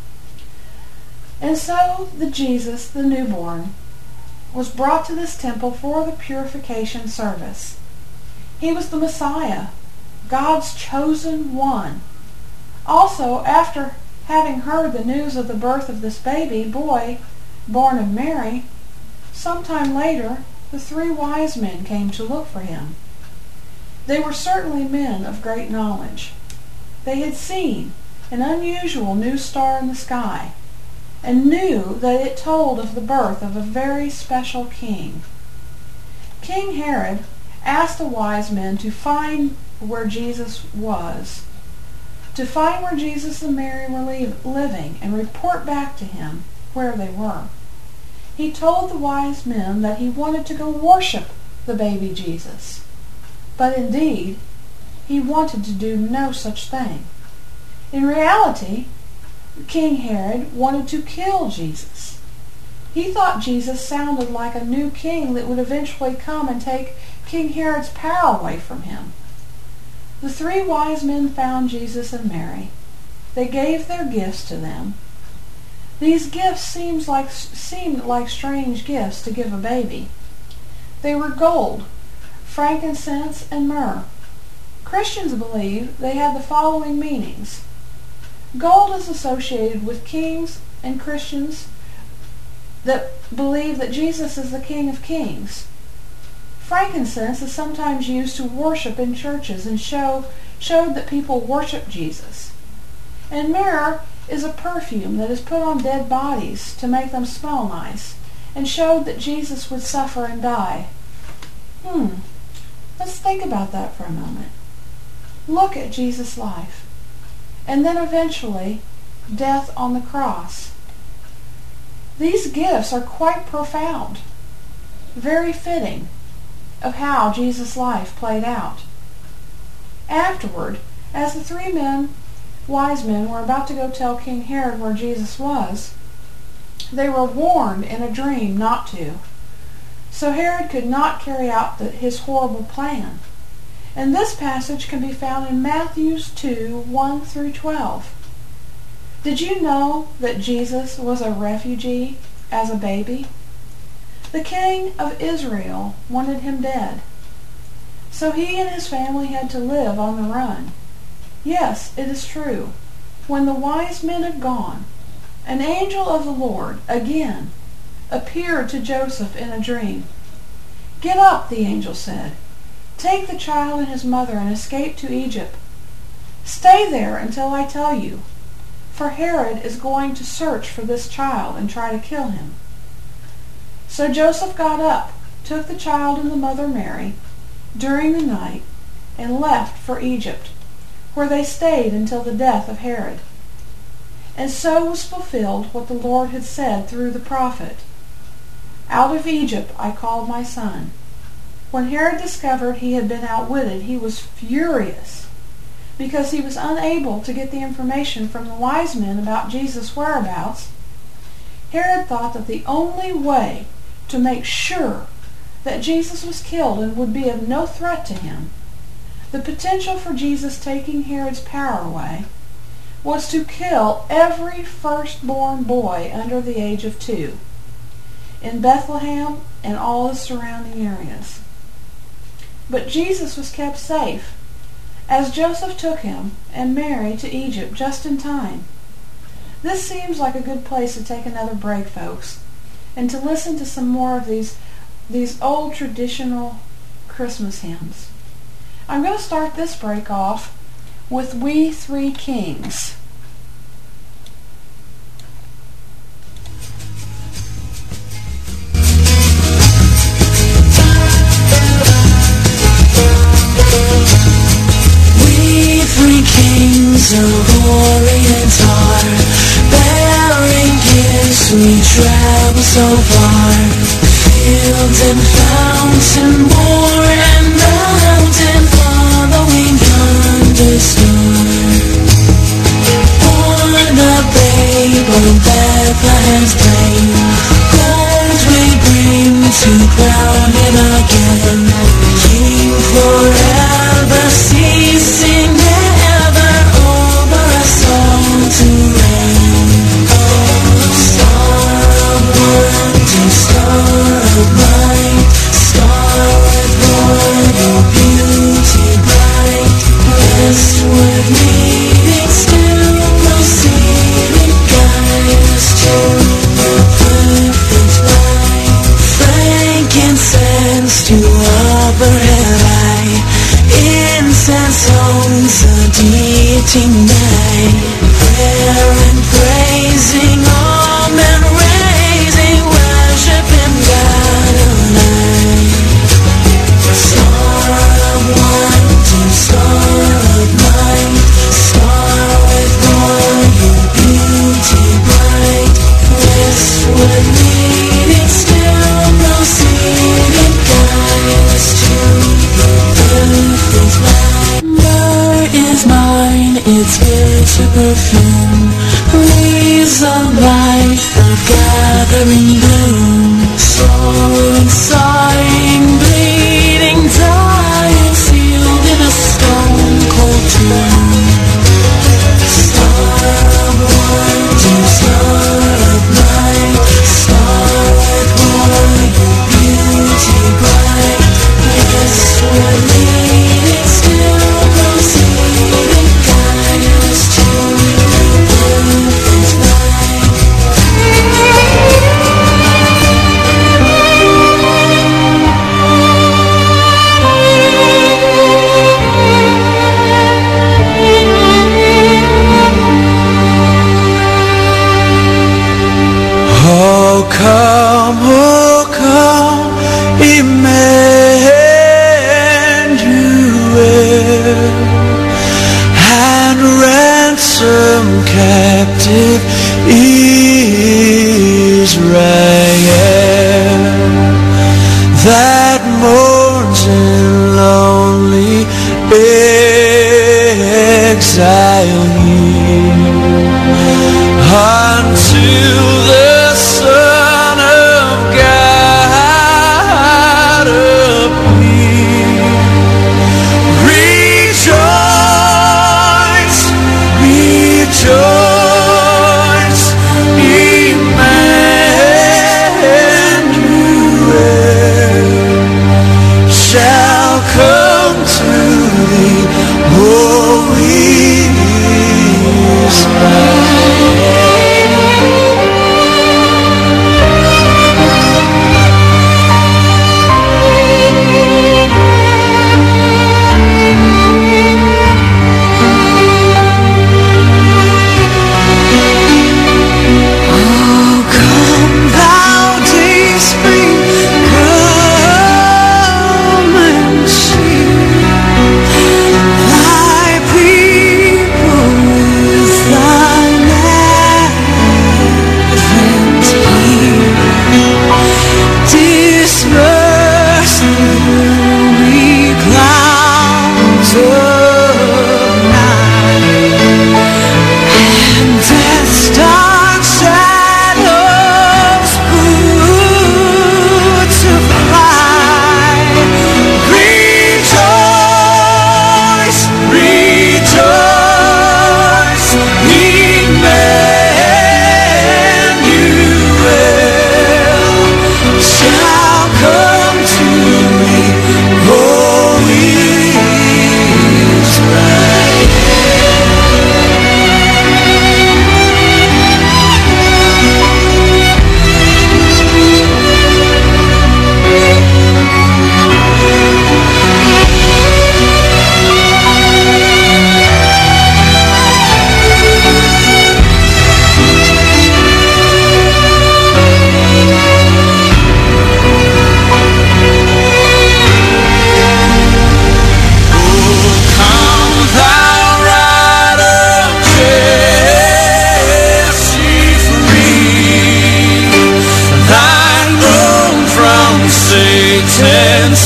And so the Jesus, the newborn, was brought to this temple for the purification service. He was the Messiah, God's chosen one. Also, after having heard the news of the birth of this baby boy, born of Mary, sometime later the 3 wise men came to look for him. They were certainly men of great knowledge. They had seen an unusual new star in the sky, and knew that it told of the birth of a very special king. King Herod asked the wise men to find where Jesus was, to find where Jesus and Mary were living, and report back to him where they were. He told the wise men that he wanted to go worship the baby Jesus. But indeed, he wanted to do no such thing. In reality, King Herod wanted to kill Jesus. He thought Jesus sounded like a new king that would eventually come and take King Herod's power away from him. The 3 wise men found Jesus and Mary. They gave their gifts to them. These gifts seemed like strange gifts to give a baby. They were gold, frankincense, and myrrh. Christians believe they had the following meanings. Gold is associated with kings and Christians that believe that Jesus is the King of Kings. Frankincense is sometimes used to worship in churches and showed that people worship Jesus. And myrrh is a perfume that is put on dead bodies to make them smell nice, and showed that Jesus would suffer and die. Let's think about that for a moment. Look at Jesus' life, and then eventually death on the cross. These gifts are quite profound, very fitting of how Jesus' life played out. Afterward, as the 3 wise men were about to go tell King Herod where Jesus was, they were warned in a dream not to. So Herod could not carry out his horrible plan. And this passage can be found in Matthew 2, 1 through 12. Did you know that Jesus was a refugee as a baby? The king of Israel wanted him dead. So he and his family had to live on the run. Yes, it is true. When the wise men had gone, an angel of the Lord again appeared to Joseph in a dream. "Get up," the angel said. "Take the child and his mother and escape to Egypt. Stay there until I tell you, for Herod is going to search for this child and try to kill him." So Joseph got up, took the child and the mother Mary during the night, and left for Egypt, where they stayed until the death of Herod. And so was fulfilled what the Lord had said through the prophet, "Out of Egypt I called my son." When Herod discovered he had been outwitted, he was furious because he was unable to get the information from the wise men about Jesus' whereabouts. Herod thought that the only way to make sure that Jesus was killed and would be of no threat to him, the potential for Jesus taking Herod's power away, was to kill every firstborn boy under the age of 2 in Bethlehem and all the surrounding areas. But Jesus was kept safe, as Joseph took him and Mary to Egypt just in time. This seems like a good place to take another break, folks, and to listen to some more of these old traditional Christmas hymns. I'm going to start this break off with We Three Kings. We three kings of Orient are bearing gifts, we travel so far. Fields and fountain, moor and mountain, following yonder star. Born a babe on Bethlehem's plain, gold we bring to crown him again. King forever, ceasing never, over us all to reign. Star of wonder, star of light, star with royal beauty bright, westward leading, still proceeding, guide us to the perfect light. Frankincense to upper head high, incense owns the deity night. Prayer and praising, amen raising, worship Him God alive. Star of wonder, star of light, star with royal beauty bright, westward leading, still proceeding, guide us to the perfect light. Myrrh is mine, its bitter perfume, leaves of life, the gathering bloom. Sorrowing, sighing, bleeding, dying, sealed in a stone cold tomb. Star of wonder, star of light, star with royal beauty bright, westward leading, still proceeding, guide us to the perfect light. Oh come, Emmanuel, and ransom captive Israel, that mourns in lonely exile here, until the Son of God appear. Rejoice, rejoice, Emmanuel shall come to thee, holy Israel. Thy people with thy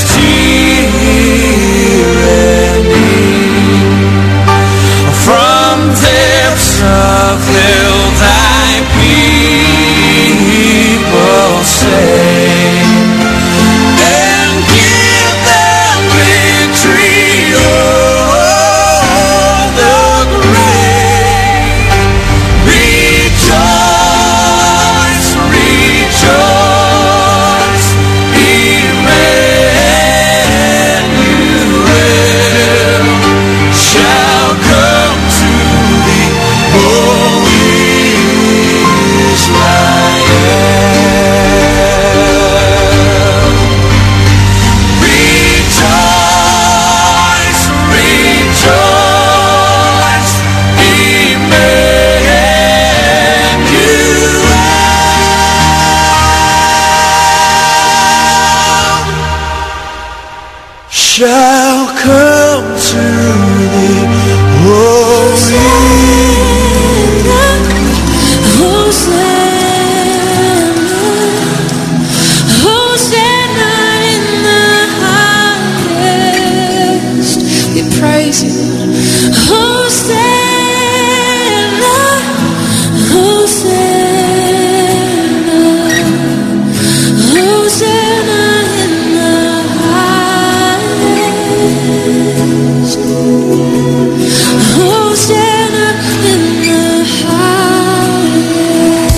tyranny. From depths of hell thy people save, and give them victory o'er the grave. Rejoice, rejoice, Emmanuel shall come to thee, O Israel. Rejoice, rejoice, Emmanuel shall come to thee, O Hosanna in the highest. We praise you. Hosanna, Hosanna, Hosanna in the highest. Hosanna in the highest.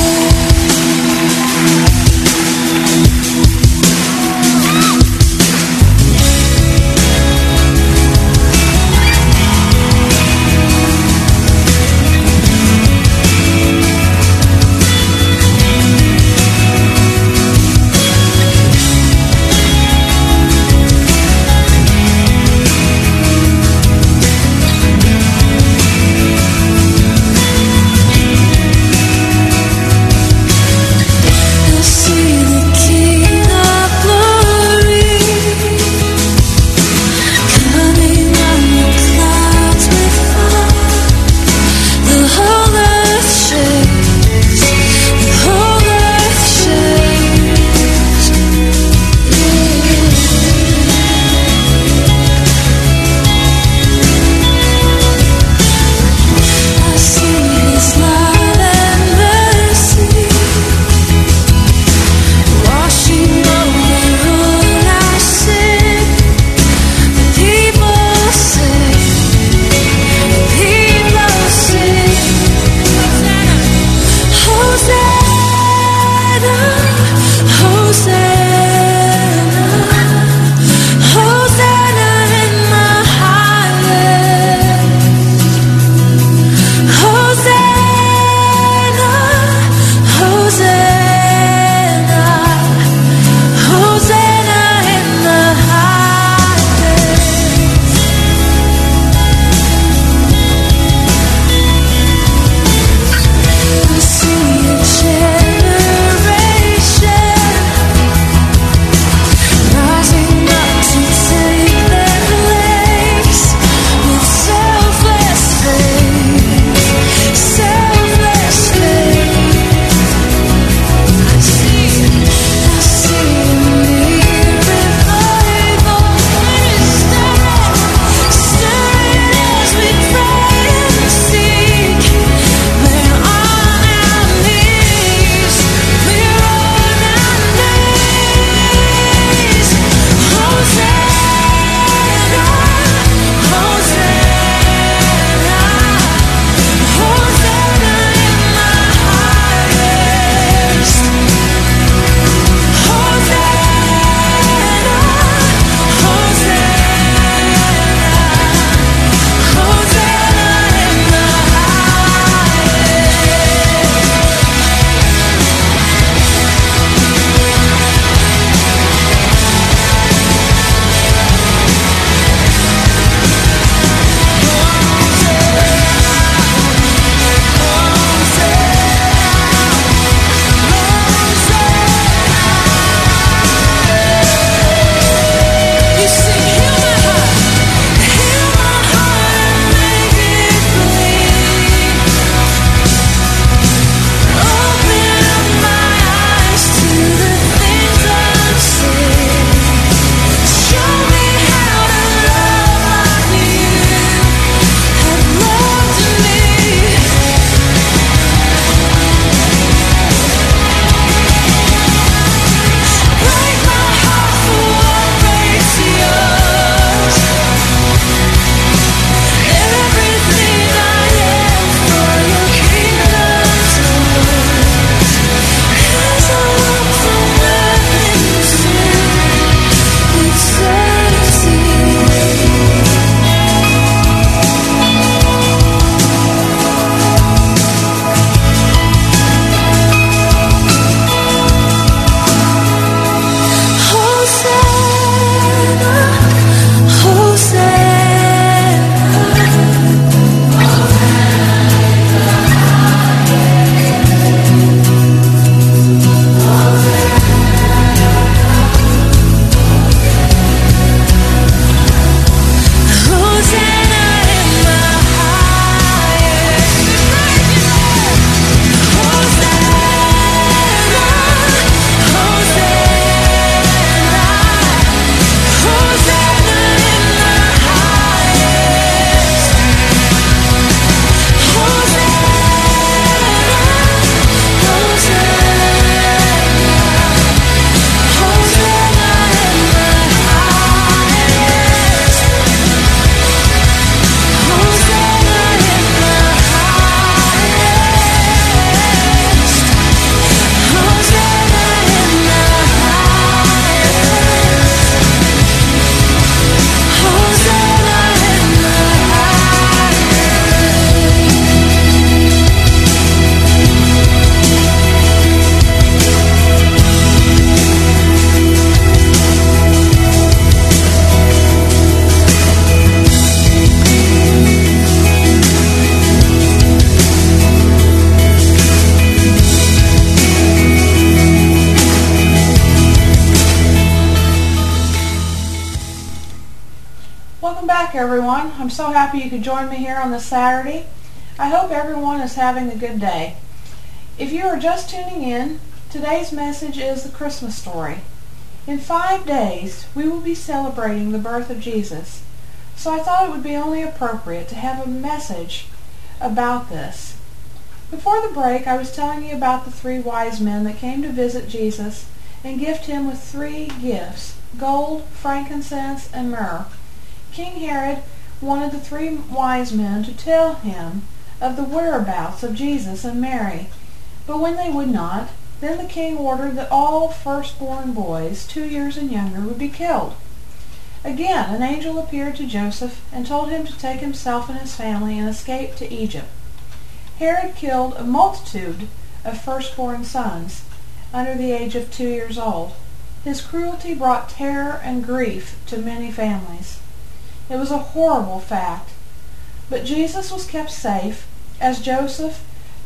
Welcome back, everyone. I'm so happy you could join me here on this Saturday. I hope everyone is having a good day. If you are just tuning in, today's message is the Christmas story. In 5 days, we will be celebrating the birth of Jesus. So I thought it would be only appropriate to have a message about this. Before the break, I was telling you about the 3 wise men that came to visit Jesus and gift him with 3 gifts: gold, frankincense, and myrrh. King Herod wanted the 3 wise men to tell him of the whereabouts of Jesus and Mary. But when they would not, then the king ordered that all firstborn boys 2 years and younger would be killed. Again, an angel appeared to Joseph and told him to take himself and his family and escape to Egypt. Herod killed a multitude of firstborn sons under the age of 2 years old. His cruelty brought terror and grief to many families. It was a horrible fact. But Jesus was kept safe as Joseph,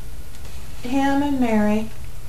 him and Mary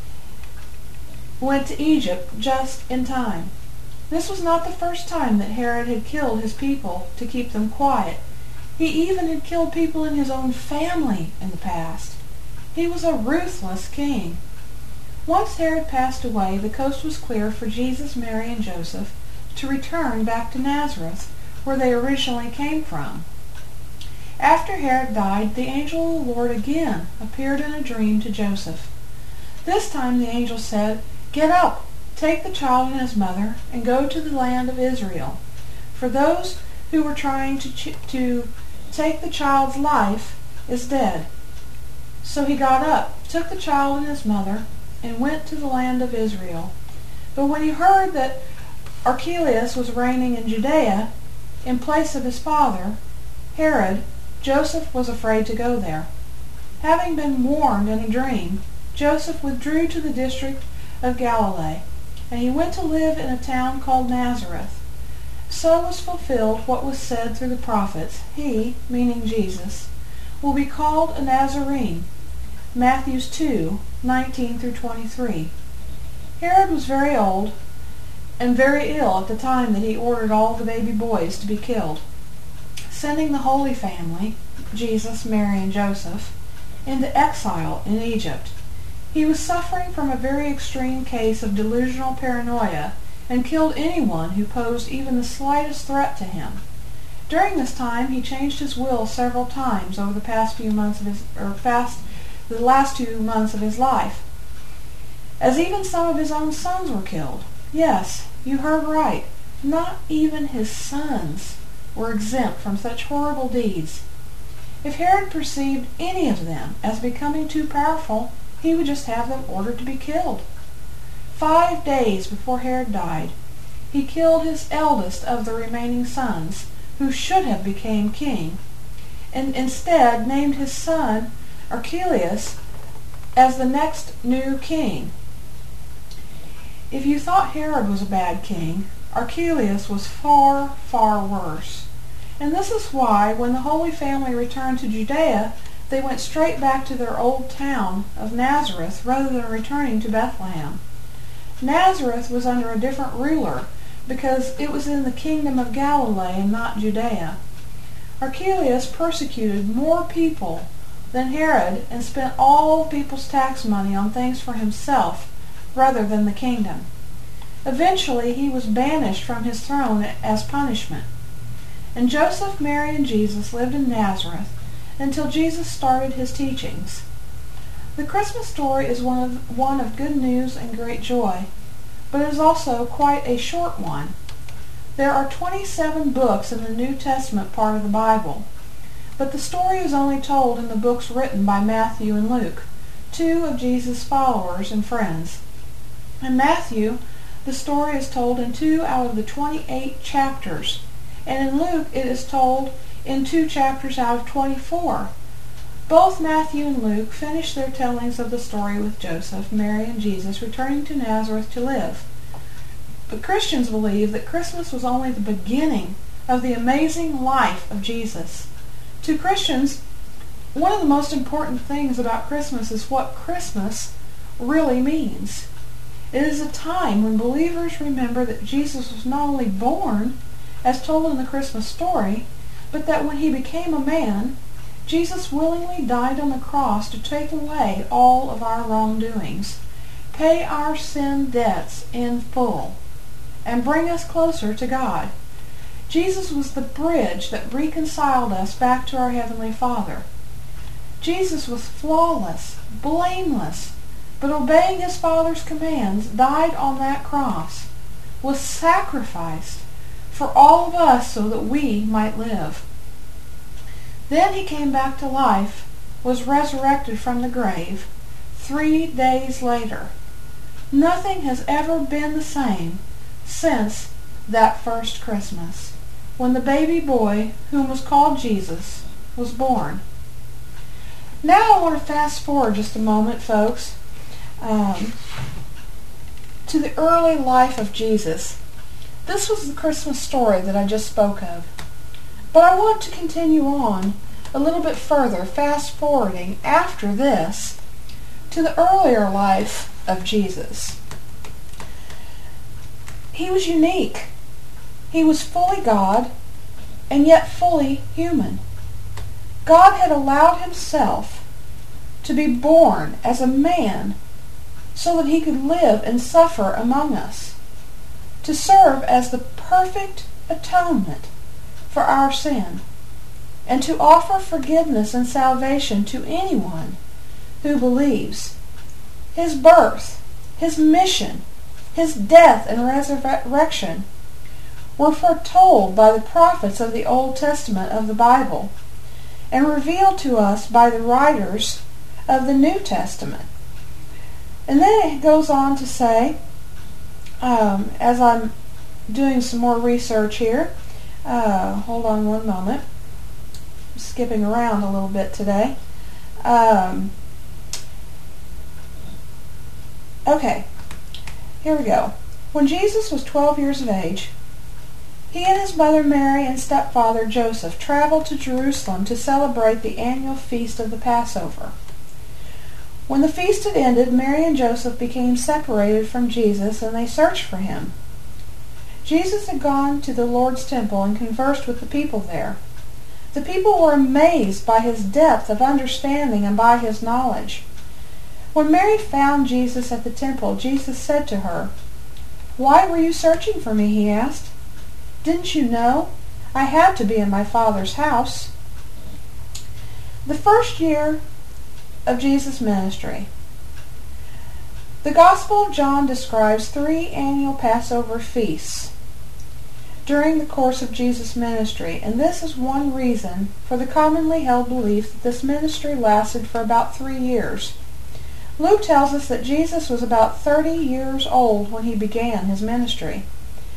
went to Egypt just in time. This was not the first time that Herod had killed his people to keep them quiet. He even had killed people in his own family in the past. He was a ruthless king. Once Herod passed away, the coast was clear for Jesus, Mary, and Joseph to return back to Nazareth, where they originally came from. After Herod died, the angel of the Lord again appeared in a dream to Joseph. This time the angel said, "Get up, take the child and his mother, and go to the land of Israel. For those who were trying to take the child's life is dead." So he got up, took the child and his mother, and went to the land of Israel. But when he heard that Archelaus was reigning in Judea in place of his father, Herod, Joseph was afraid to go there. Having been warned in a dream, Joseph withdrew to the district of Galilee, and he went to live in a town called Nazareth. So was fulfilled what was said through the prophets: "He," meaning Jesus, "will be called a Nazarene." Matthew 2:19 through 23. Herod was very old and very ill at the time that he ordered all the baby boys to be killed, sending the Holy Family, Jesus, Mary, and Joseph, into exile in Egypt. He was suffering from a very extreme case of delusional paranoia and killed anyone who posed even the slightest threat to him. During this time, he changed his will several times over the last 2 months of his life, as even some of his own sons were killed. Yes, you heard right. Not even his sons were exempt from such horrible deeds. If Herod perceived any of them as becoming too powerful, he would just have them ordered to be killed. 5 days before Herod died, he killed his eldest of the remaining sons, who should have become king, and instead named his son Archelaus as the next new king. If you thought Herod was a bad king, Archelaus was far, far worse. And this is why, when the Holy Family returned to Judea, they went straight back to their old town of Nazareth rather than returning to Bethlehem. Nazareth was under a different ruler because it was in the kingdom of Galilee and not Judea. Archelaus persecuted more people than Herod and spent all people's tax money on things for himself rather than the kingdom. Eventually, he was banished from his throne as punishment. And Joseph, Mary, and Jesus lived in Nazareth until Jesus started his teachings. The Christmas story is one of good news and great joy, but it is also quite a short one. There are 27 books in the New Testament part of the Bible, but the story is only told in the books written by Matthew and Luke, 2 of Jesus' followers and friends. In Matthew, the story is told in 2 out of the 28 chapters, and in Luke it is told in 2 chapters out of 24. Both Matthew and Luke finish their tellings of the story with Joseph, Mary, and Jesus returning to Nazareth to live. But Christians believe that Christmas was only the beginning of the amazing life of Jesus. To Christians, one of the most important things about Christmas is what Christmas really means. It is a time when believers remember that Jesus was not only born as told in the Christmas story, but that when he became a man, Jesus willingly died on the cross to take away all of our wrongdoings, pay our sin debts in full, and bring us closer to God. Jesus was the bridge that reconciled us back to our Heavenly Father. Jesus was flawless, blameless, but obeying his Father's commands, died on that cross, was sacrificed for all of us so that we might live. Then he came back to life, was resurrected from the grave 3 days later. Nothing has ever been the same since that first Christmas, when the baby boy, whom was called Jesus, was born. Now I want to fast forward just a moment, folks, to the early life of Jesus. This was the Christmas story that I just spoke of. But I want to continue on a little bit further, fast forwarding after this to the earlier life of Jesus. He was unique. He was fully God and yet fully human. God had allowed himself to be born as a man so that he could live and suffer among us, to serve as the perfect atonement for our sin, and to offer forgiveness and salvation to anyone who believes. His birth, his mission, his death and resurrection were foretold by the prophets of the Old Testament of the Bible and revealed to us by the writers of the New Testament. And then it goes on to say, as I'm doing some more research here, hold on one moment, I'm skipping around a little bit today. Okay, here we go. When Jesus was 12 years of age, he and his mother Mary and stepfather Joseph traveled to Jerusalem to celebrate the annual feast of the Passover. When the feast had ended, Mary and Joseph became separated from Jesus, and they searched for him. Jesus had gone to the Lord's temple and conversed with the people there. The people were amazed by his depth of understanding and by his knowledge. When Mary found Jesus at the temple, Jesus said to her, "Why were you searching for me?" he asked. "Didn't you know I had to be in my Father's house?" The first year of Jesus' ministry. The Gospel of John describes 3 annual Passover feasts during the course of Jesus' ministry, and this is one reason for the commonly held belief that this ministry lasted for about 3 years. Luke tells us that Jesus was about 30 years old when he began his ministry.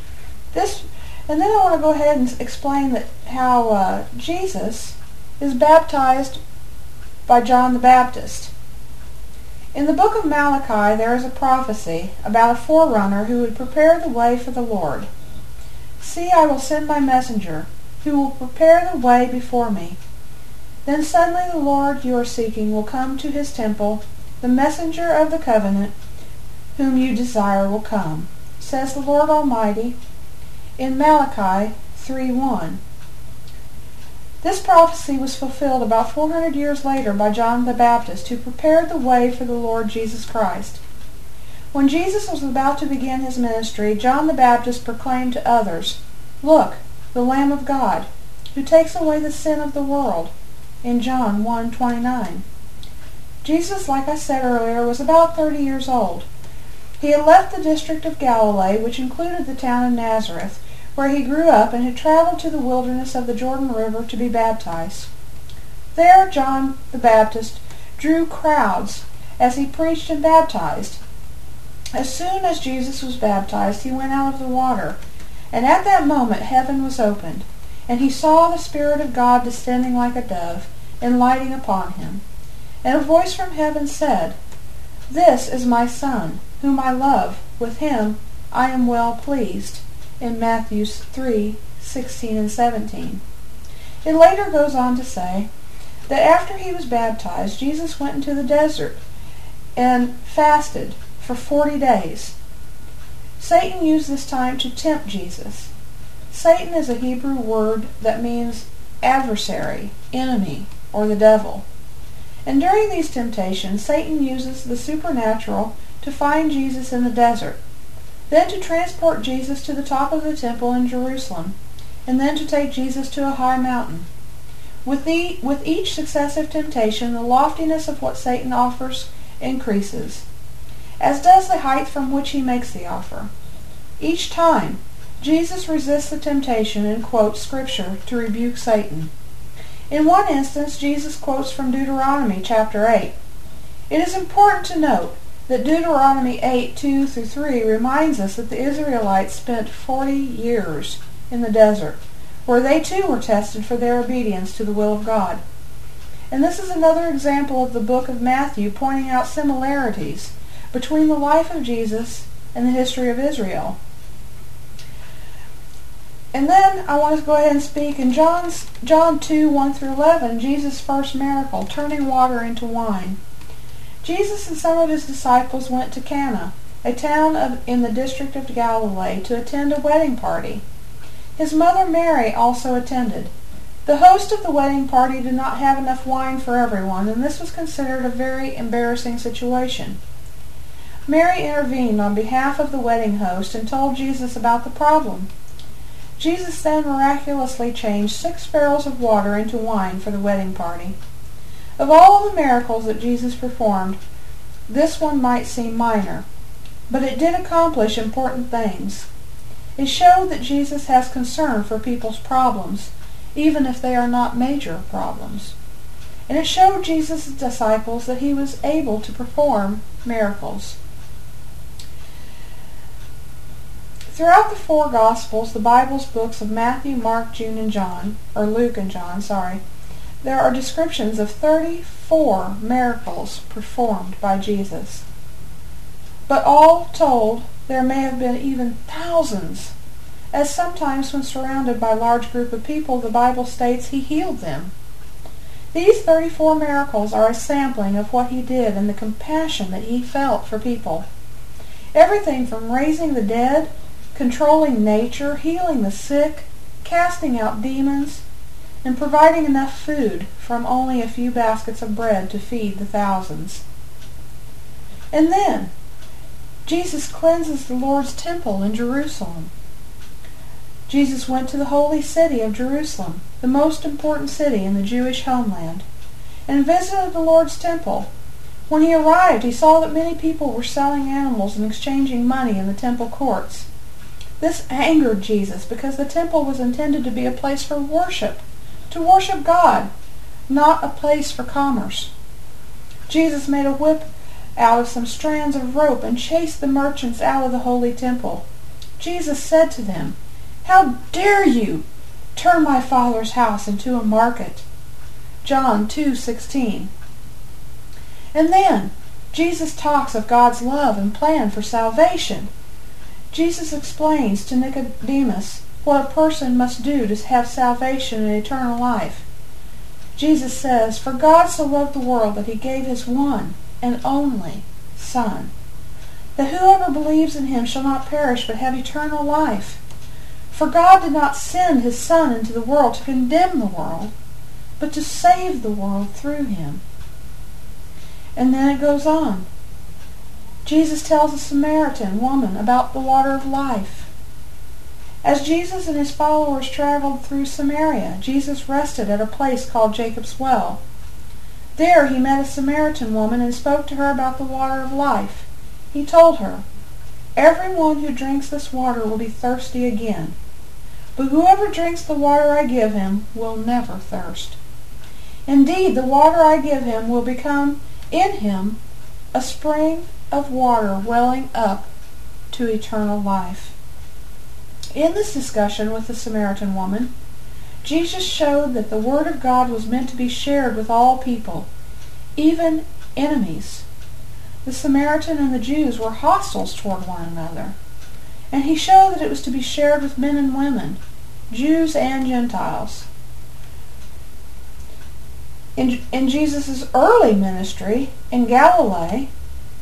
And then I want to go ahead and explain that how Jesus is baptized by John the Baptist. In the book of Malachi, there is a prophecy about a forerunner who would prepare the way for the Lord. "See, I will send my messenger, who will prepare the way before me. Then suddenly the Lord you are seeking will come to his temple. The messenger of the covenant, whom you desire, will come, says the Lord Almighty," in Malachi 3:1. This prophecy was fulfilled about 400 years later by John the Baptist, who prepared the way for the Lord Jesus Christ. When Jesus was about to begin his ministry, John the Baptist proclaimed to others, "Look, the Lamb of God, who takes away the sin of the world," in John 1:29. Jesus, like I said earlier, was about 30 years old. He had left the district of Galilee, which included the town of Nazareth, where he grew up, and had traveled to the wilderness of the Jordan River to be baptized. There John the Baptist drew crowds as he preached and baptized. As soon as Jesus was baptized, he went out of the water, and at that moment heaven was opened, and he saw the Spirit of God descending like a dove and lighting upon him. And a voice from heaven said, "This is my Son, whom I love. With him I am well pleased," in Matthew 3:16 and 17. It later goes on to say that after he was baptized, Jesus went into the desert and fasted for 40 days. Satan used this time to tempt Jesus. Satan is a Hebrew word that means adversary, enemy, or the devil. And during these temptations, Satan uses the supernatural to find Jesus in the desert, then to transport Jesus to the top of the temple in Jerusalem, and then to take Jesus to a high mountain. With each successive temptation, the loftiness of what Satan offers increases, as does the height from which he makes the offer. Each time, Jesus resists the temptation and quotes Scripture to rebuke Satan. In one instance, Jesus quotes from Deuteronomy chapter 8. It is important to note that Deuteronomy 8:2-3 reminds us that the Israelites spent 40 years in the desert, where they too were tested for their obedience to the will of God. And this is another example of the book of Matthew pointing out similarities between the life of Jesus and the history of Israel. And then I want to go ahead and speak in John 2:1-11, Jesus' first miracle, turning water into wine. Jesus and some of his disciples went to Cana, a town in the district of Galilee, to attend a wedding party. His mother Mary also attended. The host of the wedding party did not have enough wine for everyone, and this was considered a very embarrassing situation. Mary intervened on behalf of the wedding host and told Jesus about the problem. Jesus then miraculously changed 6 barrels of water into wine for the wedding party. Of all the miracles that Jesus performed, this one might seem minor, but it did accomplish important things. It showed that Jesus has concern for people's problems, even if they are not major problems. And it showed Jesus' disciples that he was able to perform miracles. Throughout the 4 Gospels, the Bible's books of Matthew, Mark, Luke, and John, there are descriptions of 34 miracles performed by Jesus. But all told, there may have been even thousands, as sometimes when surrounded by a large group of people, the Bible states he healed them. These 34 miracles are a sampling of what he did and the compassion that he felt for people. Everything from raising the dead, controlling nature, healing the sick, casting out demons, and providing enough food from only a few baskets of bread to feed the thousands. And then, Jesus cleanses the Lord's temple in Jerusalem. Jesus went to the holy city of Jerusalem, the most important city in the Jewish homeland, and visited the Lord's temple. When he arrived, he saw that many people were selling animals and exchanging money in the temple courts. This angered Jesus because the temple was intended to be a place for worship, to worship God, not a place for commerce. Jesus made a whip out of some strands of rope and chased the merchants out of the holy temple. Jesus said to them, "How dare you turn my Father's house into a market?" John 2:16. And then Jesus talks of God's love and plan for salvation. Jesus explains to Nicodemus what a person must do to have salvation and eternal life. Jesus says, "For God so loved the world that he gave his one and only Son, that whoever believes in him shall not perish but have eternal life. For God did not send his Son into the world to condemn the world, but to save the world through him." And then it goes on. Jesus tells a Samaritan woman about the water of life. As Jesus and his followers traveled through Samaria, Jesus rested at a place called Jacob's Well. There he met a Samaritan woman and spoke to her about the water of life. He told her, "Everyone who drinks this water will be thirsty again, but whoever drinks the water I give him will never thirst. Indeed, the water I give him will become in him a spring of water welling up to eternal life." In this discussion with the Samaritan woman, Jesus showed that the Word of God was meant to be shared with all people, even enemies. The Samaritan and the Jews were hostiles toward one another, and he showed that it was to be shared with men and women, Jews and Gentiles. In Jesus' early ministry in Galilee,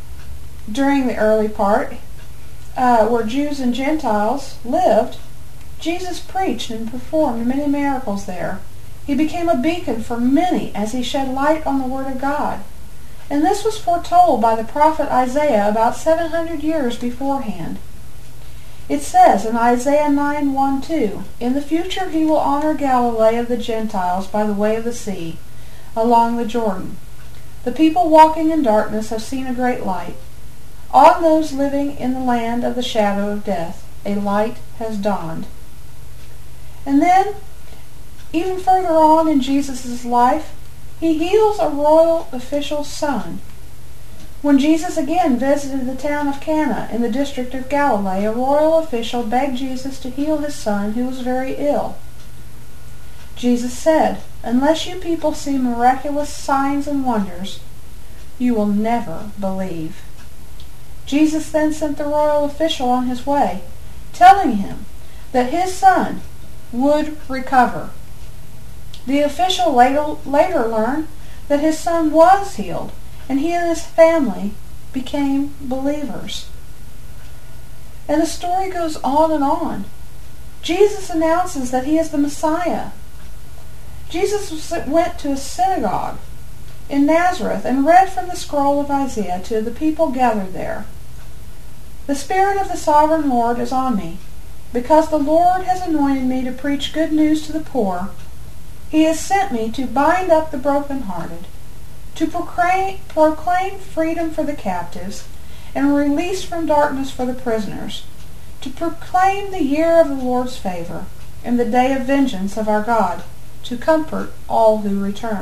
during the early part, where Jews and Gentiles lived, Jesus preached and performed many miracles there. He became a beacon for many as he shed light on the Word of God. And this was foretold by the prophet Isaiah about 700 years beforehand. It says in Isaiah 9:1-2, "In the future he will honor Galilee of the Gentiles by the way of the sea, along the Jordan. The people walking in darkness have seen a great light. On those living in the land of the shadow of death, a light has dawned." And then, even further on in Jesus' life, he heals a royal official's son. When Jesus again visited the town of Cana in the district of Galilee, a royal official begged Jesus to heal his son, who was very ill. Jesus said, "Unless you people see miraculous signs and wonders, you will never believe." Jesus then sent the royal official on his way, telling him that his son would recover. The official later learned that his son was healed, and he and his family became believers. And the story goes on and on. Jesus announces that he is the Messiah. Jesus went to a synagogue in Nazareth and read from the scroll of Isaiah to the people gathered there. "The Spirit of the Sovereign Lord is on me, because the Lord has anointed me to preach good news to the poor. He has sent me to bind up the brokenhearted, to proclaim freedom for the captives, and release from darkness for the prisoners, to proclaim the year of the Lord's favor, and the day of vengeance of our God, to comfort all who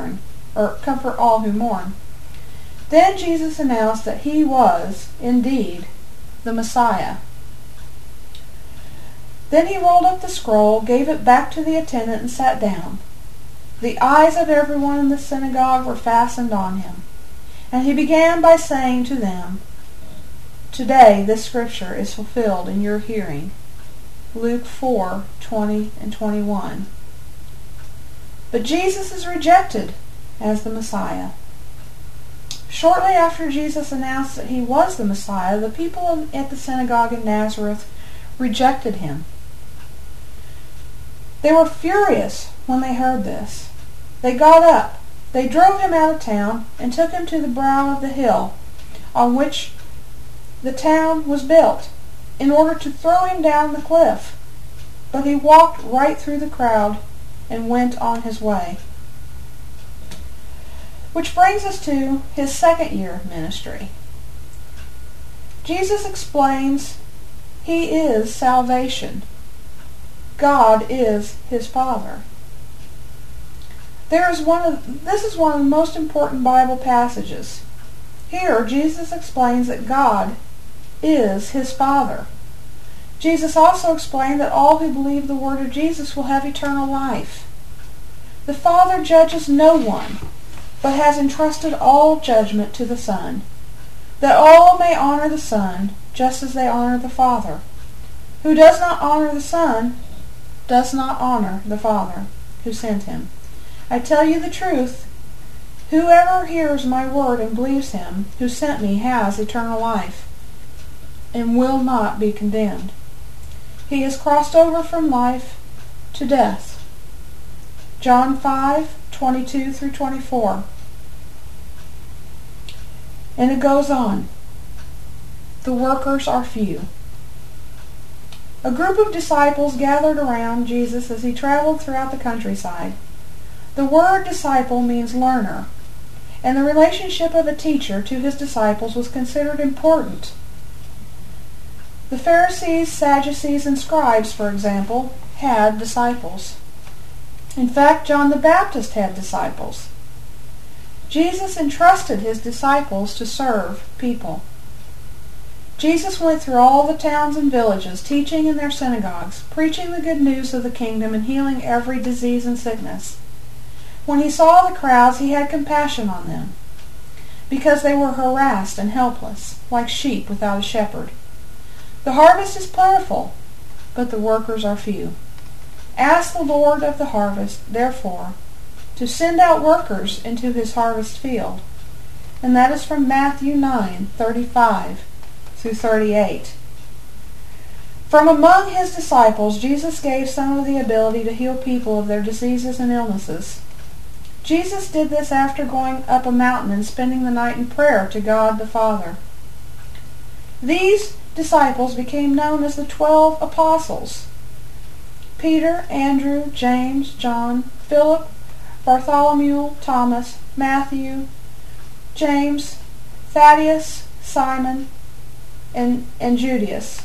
mourn." Then Jesus announced that he was, indeed, the Messiah. Then he rolled up the scroll, gave it back to the attendant, and sat down. The eyes of everyone in the synagogue were fastened on him. And he began by saying to them, "Today this scripture is fulfilled in your hearing." Luke 4:20 and 21. But Jesus is rejected as the Messiah. Shortly after Jesus announced that he was the Messiah, the people at the synagogue in Nazareth rejected him. They were furious when they heard this. They got up, they drove him out of town, and took him to the brow of the hill on which the town was built, in order to throw him down the cliff. But he walked right through the crowd and went on his way. Which brings us to his second year of ministry. Jesus explains he is salvation. God is his Father. This is one of the most important Bible passages. Here, Jesus explains that God is his Father. Jesus also explained that all who believe the word of Jesus will have eternal life. The Father judges no one, but has entrusted all judgment to the Son, that all may honor the Son just as they honor the Father. Who does not honor the Son does not honor the Father who sent him. I tell you the truth, whoever hears my word and believes him who sent me has eternal life, and will not be condemned. He has crossed over from life to death. John 5:22 through 24. And it goes on. The workers are few. A group of disciples gathered around Jesus as he traveled throughout the countryside. The word disciple means learner, and the relationship of a teacher to his disciples was considered important. The Pharisees, Sadducees, and scribes, for example, had disciples. In fact, John the Baptist had disciples. Jesus entrusted his disciples to serve people. Jesus went through all the towns and villages, teaching in their synagogues, preaching the good news of the kingdom, and healing every disease and sickness. When he saw the crowds, he had compassion on them, because they were harassed and helpless, like sheep without a shepherd. The harvest is plentiful, but the workers are few. Ask the Lord of the harvest, therefore, to send out workers into his harvest field. And that is from Matthew 9:35 through 38. From among his disciples, Jesus gave some of the ability to heal people of their diseases and illnesses. Jesus did this after going up a mountain and spending the night in prayer to God the Father. These disciples became known as the 12 apostles: Peter, Andrew, James, John, Philip, Bartholomew, Thomas, Matthew, James, Thaddeus, Simon, and Judas.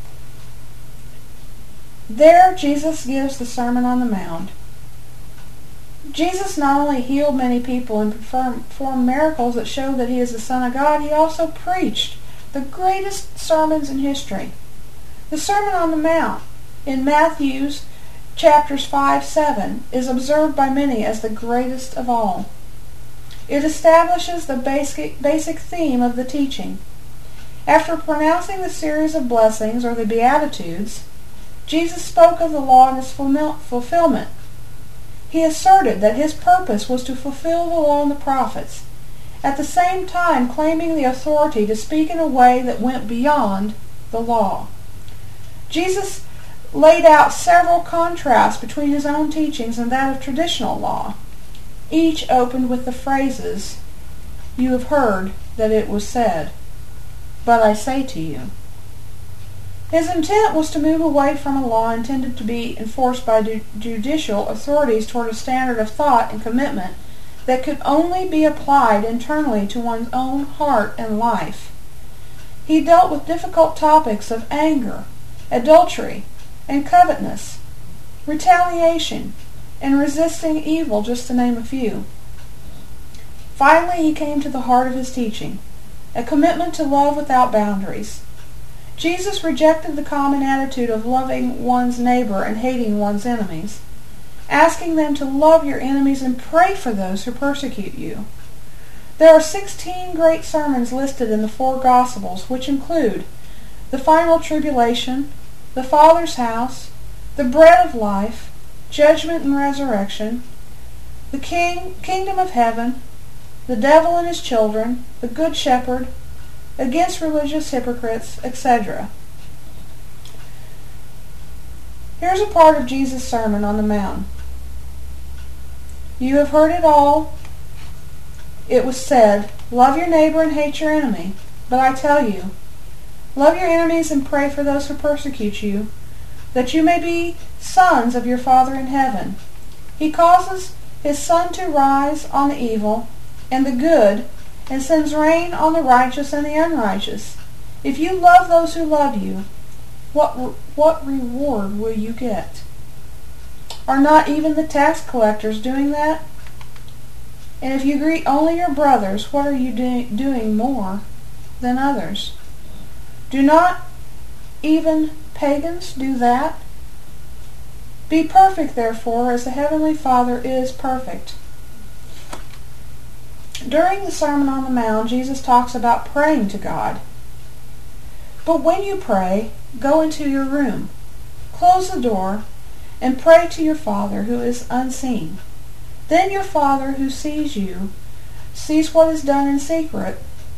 There, Jesus gives the Sermon on the Mount. Jesus not only healed many people and performed miracles that showed that he is the Son of God, he also preached the greatest sermons in history. The Sermon on the Mount in Matthew's chapters 5-7 is observed by many as the greatest of all. It establishes the basic theme of the teaching. After pronouncing the series of blessings, or the Beatitudes, Jesus spoke of the law and its fulfillment. He asserted that his purpose was to fulfill the law and the prophets, at the same time claiming the authority to speak in a way that went beyond the law. Jesus laid out several contrasts between his own teachings and that of traditional law. Each opened with the phrases, "You have heard that it was said, but I say to you." His intent was to move away from a law intended to be enforced by judicial authorities toward a standard of thought and commitment that could only be applied internally to one's own heart and life. He dealt with difficult topics of anger, adultery, and covetousness, retaliation, and resisting evil, just to name a few. Finally, he came to the heart of his teaching, a commitment to love without boundaries. Jesus rejected the common attitude of loving one's neighbor and hating one's enemies, asking them to love your enemies and pray for those who persecute you. There are 16 great sermons listed in the 4 Gospels, which include the final tribulation, the Father's house, the bread of life, judgment and resurrection, the kingdom of heaven, the devil and his children, the good shepherd, against religious hypocrites, etc. Here's a part of Jesus' Sermon on the Mount. You have heard it all. It was said, love your neighbor and hate your enemy. But I tell you, love your enemies and pray for those who persecute you, that you may be sons of your Father in heaven. He causes his sun to rise on the evil and the good, and sends rain on the righteous and the unrighteous. If you love those who love you, what reward will you get? Are not even the tax collectors doing that? And if you greet only your brothers, what are you doing more than others? Do not even pagans do that? Be perfect, therefore, as the Heavenly Father is perfect. During the Sermon on the Mount, Jesus talks about praying to God. But when you pray, go into your room, close the door, and pray to your Father who is unseen. Then your Father who sees what is done in secret,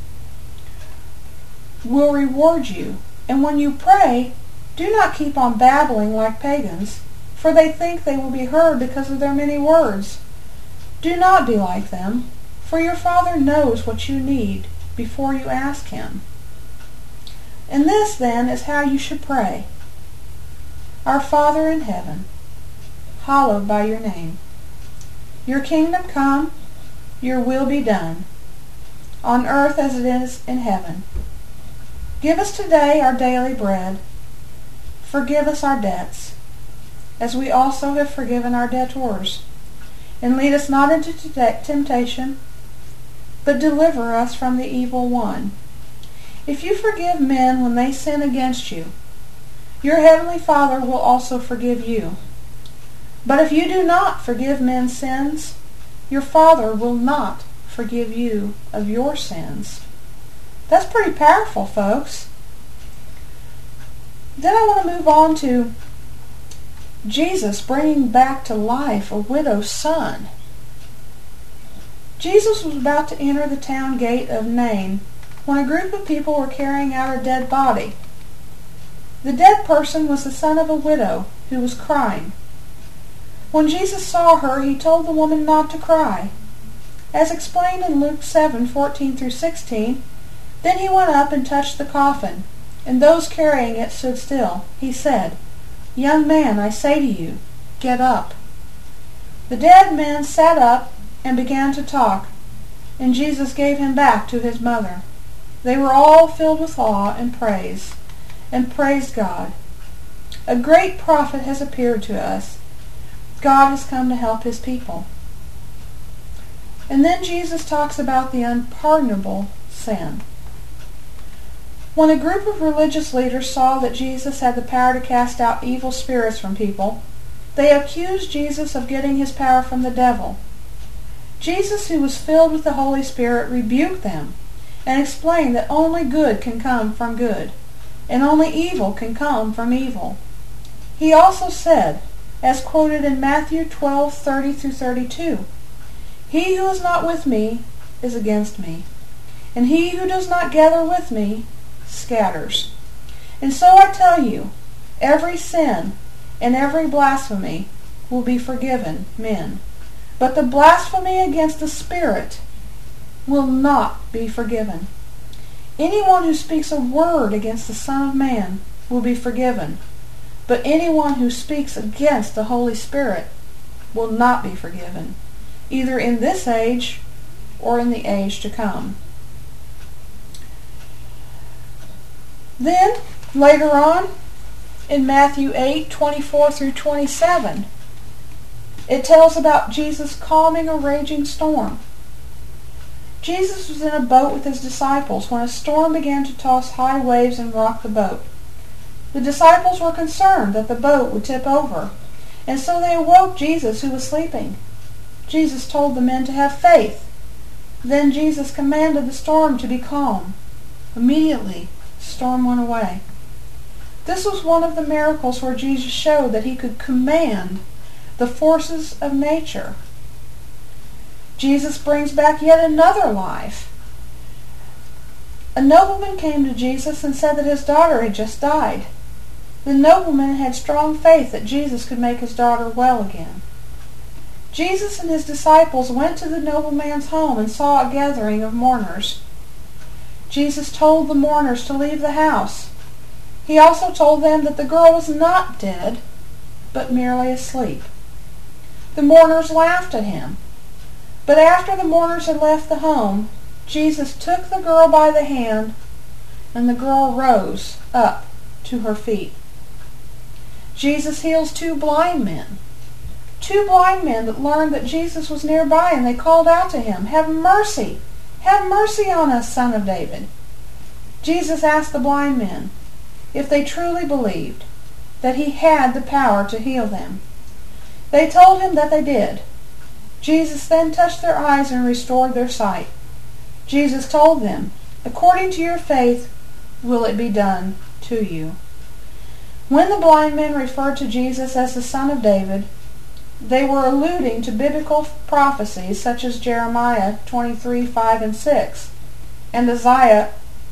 will reward you. And when you pray, do not keep on babbling like pagans, for they think they will be heard because of their many words. Do not be like them, for your Father knows what you need before you ask him. And this, then, is how you should pray. Our Father in heaven, hallowed by your name. Your kingdom come, your will be done, on earth as it is in heaven. Give us today our daily bread. Forgive us our debts, as we also have forgiven our debtors. And lead us not into temptation, but deliver us from the evil one. If you forgive men when they sin against you, your heavenly Father will also forgive you. But if you do not forgive men's sins, your Father will not forgive you of your sins. That's pretty powerful, folks. Then I want to move on to Jesus bringing back to life a widow's son. Jesus was about to enter the town gate of Nain when a group of people were carrying out a dead body. The dead person was the son of a widow who was crying. When Jesus saw her, he told the woman not to cry. As explained in Luke 7:14-16, then he went up and touched the coffin, and those carrying it stood still. He said, "Young man, I say to you, get up." The dead man sat up and began to talk, and Jesus gave him back to his mother. They were all filled with awe and praised God. A great prophet has appeared to us. God has come to help his people. And then Jesus talks about the unpardonable sin. When a group of religious leaders saw that Jesus had the power to cast out evil spirits from people, they accused Jesus of getting his power from the devil. Jesus, who was filled with the Holy Spirit, rebuked them and explained that only good can come from good, and only evil can come from evil. He also said, as quoted in Matthew 12:30-32, "He who is not with me is against me, and he who does not gather with me scatters." And so I tell you, every sin and every blasphemy will be forgiven men, but the blasphemy against the Spirit will not be forgiven. Anyone who speaks a word against the Son of Man will be forgiven, but anyone who speaks against the Holy Spirit will not be forgiven, either in this age or in the age to come. Then, later on, in Matthew 8:24-27, it tells about Jesus calming a raging storm. Jesus was in a boat with his disciples when a storm began to toss high waves and rock the boat. The disciples were concerned that the boat would tip over, and so they awoke Jesus, who was sleeping. Jesus told the men to have faith. Then Jesus commanded the storm to be calm. Immediately, the storm went away. This was one of the miracles where Jesus showed that he could command the forces of nature. Jesus brings back yet another life. A nobleman came to Jesus and said that his daughter had just died. The nobleman had strong faith that Jesus could make his daughter well again. Jesus and his disciples went to the nobleman's home and saw a gathering of mourners. Jesus told the mourners to leave the house. He also told them that the girl was not dead, but merely asleep. The mourners laughed at him. But after the mourners had left the home, Jesus took the girl by the hand, and the girl rose up to her feet. Jesus heals two blind men. Two blind men that learned that Jesus was nearby, and they called out to him, "Have mercy! Have mercy on us, Son of David." Jesus asked the blind men if they truly believed that he had the power to heal them. They told him that they did. Jesus then touched their eyes and restored their sight. Jesus told them, "According to your faith will it be done to you." When the blind men referred to Jesus as the Son of David, they were alluding to biblical prophecies such as Jeremiah 23:5-6 and Isaiah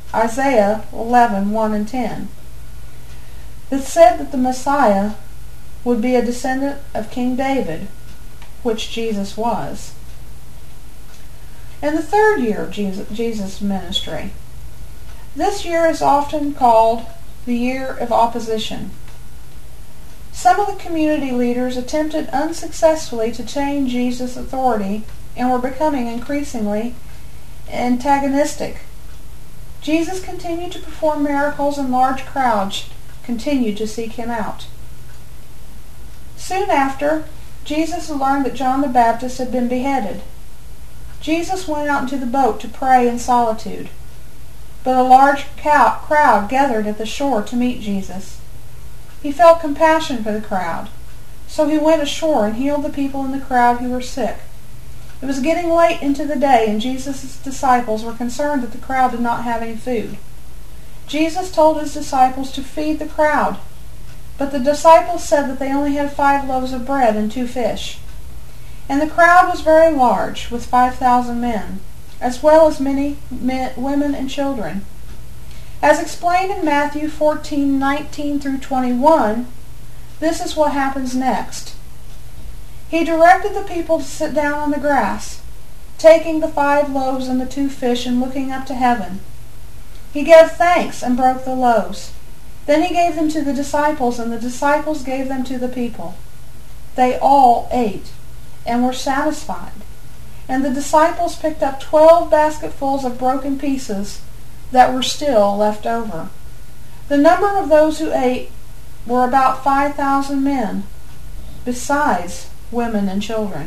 11:1-10 that said that the Messiah would be a descendant of King David, which Jesus was. In the third year of Jesus' ministry, this year is often called the year of opposition. Some of the community leaders attempted unsuccessfully to change Jesus' authority and were becoming increasingly antagonistic. Jesus continued to perform miracles, and large crowds continued to seek him out. Soon after, Jesus learned that John the Baptist had been beheaded. Jesus went out into the boat to pray in solitude, but a large crowd gathered at the shore to meet Jesus. He felt compassion for the crowd, so he went ashore and healed the people in the crowd who were sick. It was getting late into the day, and Jesus' disciples were concerned that the crowd did not have any food. Jesus told his disciples to feed the crowd, but the disciples said that they only had 5 loaves of bread and 2 fish. And the crowd was very large, with 5,000 men, as well as many women and children. As explained in Matthew 14:19 through 21, this is what happens next. He directed the people to sit down on the grass, taking the 5 loaves and the 2 fish and looking up to heaven. He gave thanks and broke the loaves. Then he gave them to the disciples, and the disciples gave them to the people. They all ate and were satisfied. And the disciples picked up 12 basketfuls of broken pieces that were still left over. The number of those who ate were about 5,000 men, besides women and children.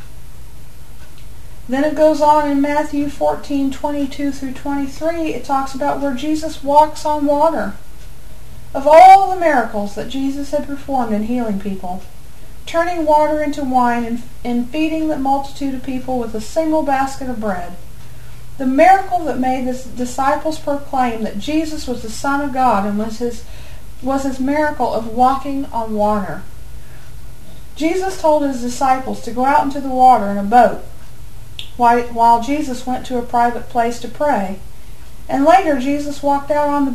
Then it goes on in Matthew 14:22 through 23, it talks about where Jesus walks on water. Of all the miracles that Jesus had performed in healing people, turning water into wine and feeding the multitude of people with a single basket of bread, the miracle that made the disciples proclaim that Jesus was the Son of God and was his miracle of walking on water. Jesus told his disciples to go out into the water in a boat while Jesus went to a private place to pray. And later Jesus walked out to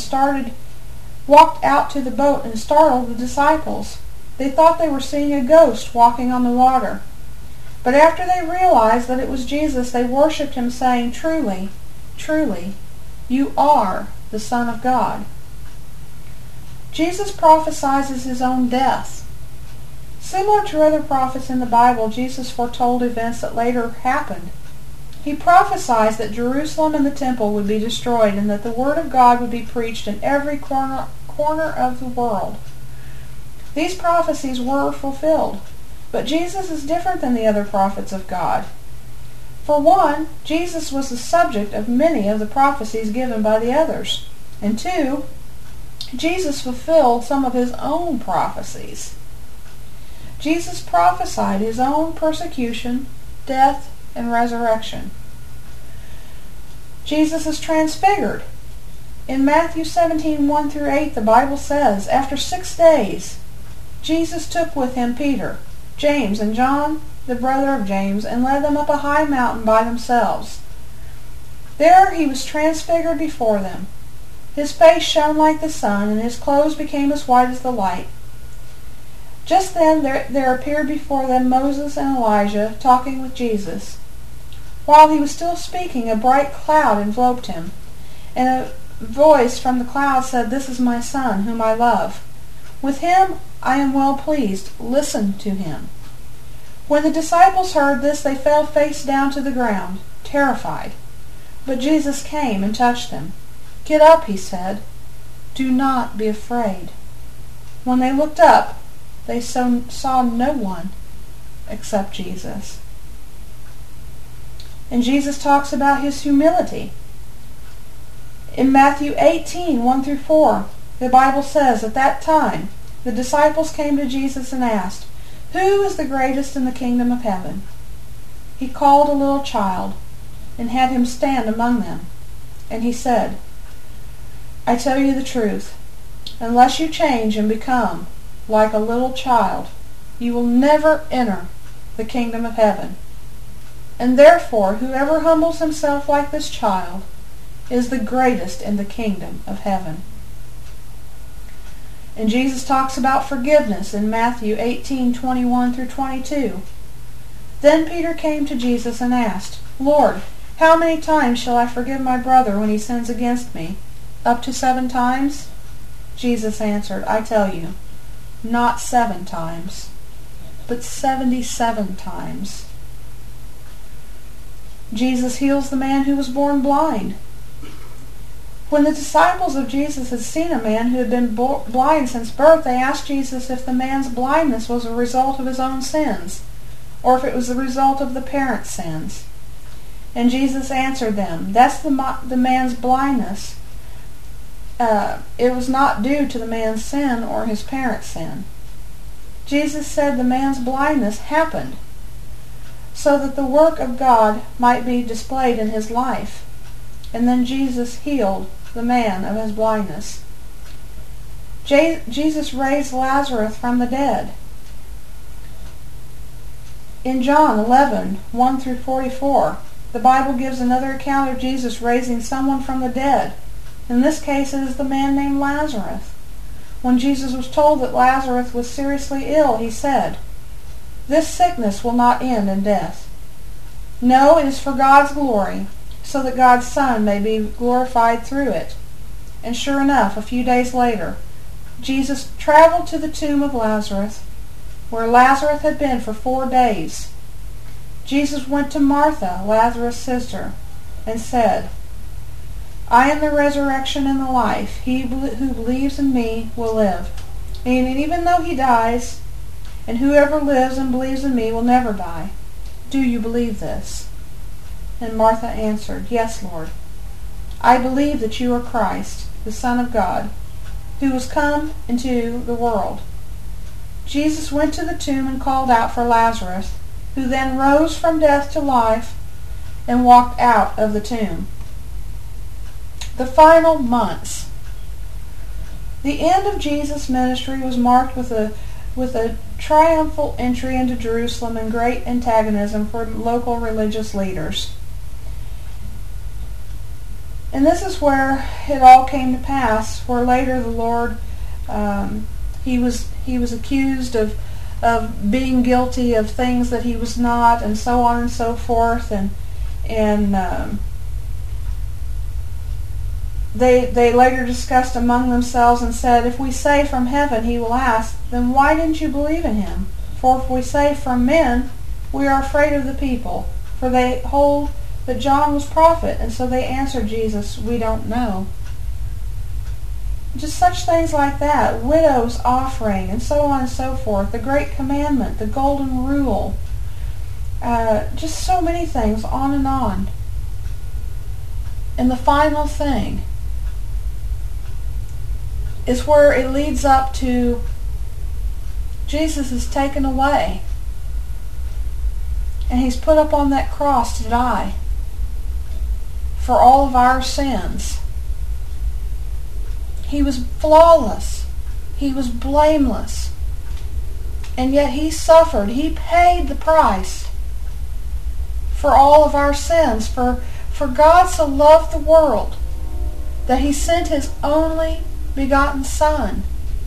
the boat and startled the disciples. They thought they were seeing a ghost walking on the water. But after they realized that it was Jesus, they worshipped him, saying, "Truly, truly, you are the Son of God." Jesus prophesies his own death. Similar to other prophets in the Bible, Jesus foretold events that later happened. He prophesied that Jerusalem and the temple would be destroyed and that the word of God would be preached in every corner of the world. These prophecies were fulfilled, but Jesus is different than the other prophets of God. For one, Jesus was the subject of many of the prophecies given by the others. And 2, Jesus fulfilled some of his own prophecies. Jesus prophesied his own persecution, death, and resurrection. Jesus is transfigured. In Matthew 17:1 through 8, the Bible says, after 6 days, Jesus took with him Peter, James, and John, the brother of James, and led them up a high mountain by themselves. There he was transfigured before them. His face shone like the sun, and his clothes became as white as the light. Just then there appeared before them Moses and Elijah talking with Jesus. While he was still speaking, a bright cloud enveloped him, and a voice from the cloud said, "This is my Son, whom I love. With him I am well pleased. Listen to him." When the disciples heard this, they fell face down to the ground, terrified. But Jesus came and touched them. "Get up," he said. "Do not be afraid." When they looked up, they saw no one except Jesus. And Jesus talks about his humility. In Matthew 18:1 through 4, the Bible says, at that time, the disciples came to Jesus and asked, "Who is the greatest in the kingdom of heaven?" He called a little child and had him stand among them. And he said, "I tell you the truth, unless you change and become like a little child, you will never enter the kingdom of heaven. And therefore, whoever humbles himself like this child is the greatest in the kingdom of heaven." And Jesus talks about forgiveness in Matthew 18:21 through 22. Then Peter came to Jesus and asked, "Lord, how many times shall I forgive my brother when he sins against me? Up to 7 times?" Jesus answered, "I tell you, not 7 times, but 77 times. Jesus heals the man who was born blind. When the disciples of Jesus had seen a man who had been blind since birth, they asked Jesus if the man's blindness was a result of his own sins, or if it was the result of the parents' sins. And Jesus answered them, "That's the man's blindness. It was not due to the man's sin or his parents' sin." Jesus said the man's blindness happened so that the work of God might be displayed in his life. And then Jesus healed the man of his blindness. Jesus raised Lazarus from the dead. In John 11:1 through 44, the Bible gives another account of Jesus raising someone from the dead. In this case, it is the man named Lazarus. When Jesus was told that Lazarus was seriously ill, he said, "This sickness will not end in death. No, it is for God's glory, so that God's Son may be glorified through it." And sure enough, a few days later, Jesus traveled to the tomb of Lazarus, where Lazarus had been for 4 days. Jesus went to Martha, Lazarus' sister, and said, "I am the resurrection and the life. He who believes in me will live. And even though he dies, and whoever lives and believes in me will never die. Do you believe this?" And Martha answered, "Yes, Lord. I believe that you are Christ, the Son of God, who was come into the world." Jesus went to the tomb and called out for Lazarus, who then rose from death to life and walked out of the tomb. The final months. The end of Jesus' ministry was marked with a triumphal entry into Jerusalem and great antagonism for local religious leaders. And this is where it all came to pass, where later the Lord, he was accused of being guilty of things that he was not, and so on and so forth, and they later discussed among themselves and said, "If we say from heaven, he will ask, then why didn't you believe in him? For if we say from men, we are afraid of the people, for they hold that John was prophet." And so they answered Jesus, "We don't know." Just such things like that, widow's offering, and so on and so forth, the great commandment, the golden rule, just so many things, on and on. And the final thing is where it leads up to Jesus is taken away, and he's put up on that cross to die for all of our sins. He was flawless. He was blameless. And yet he suffered. He paid the price for all of our sins. For God so loved the world that he sent his only begotten Son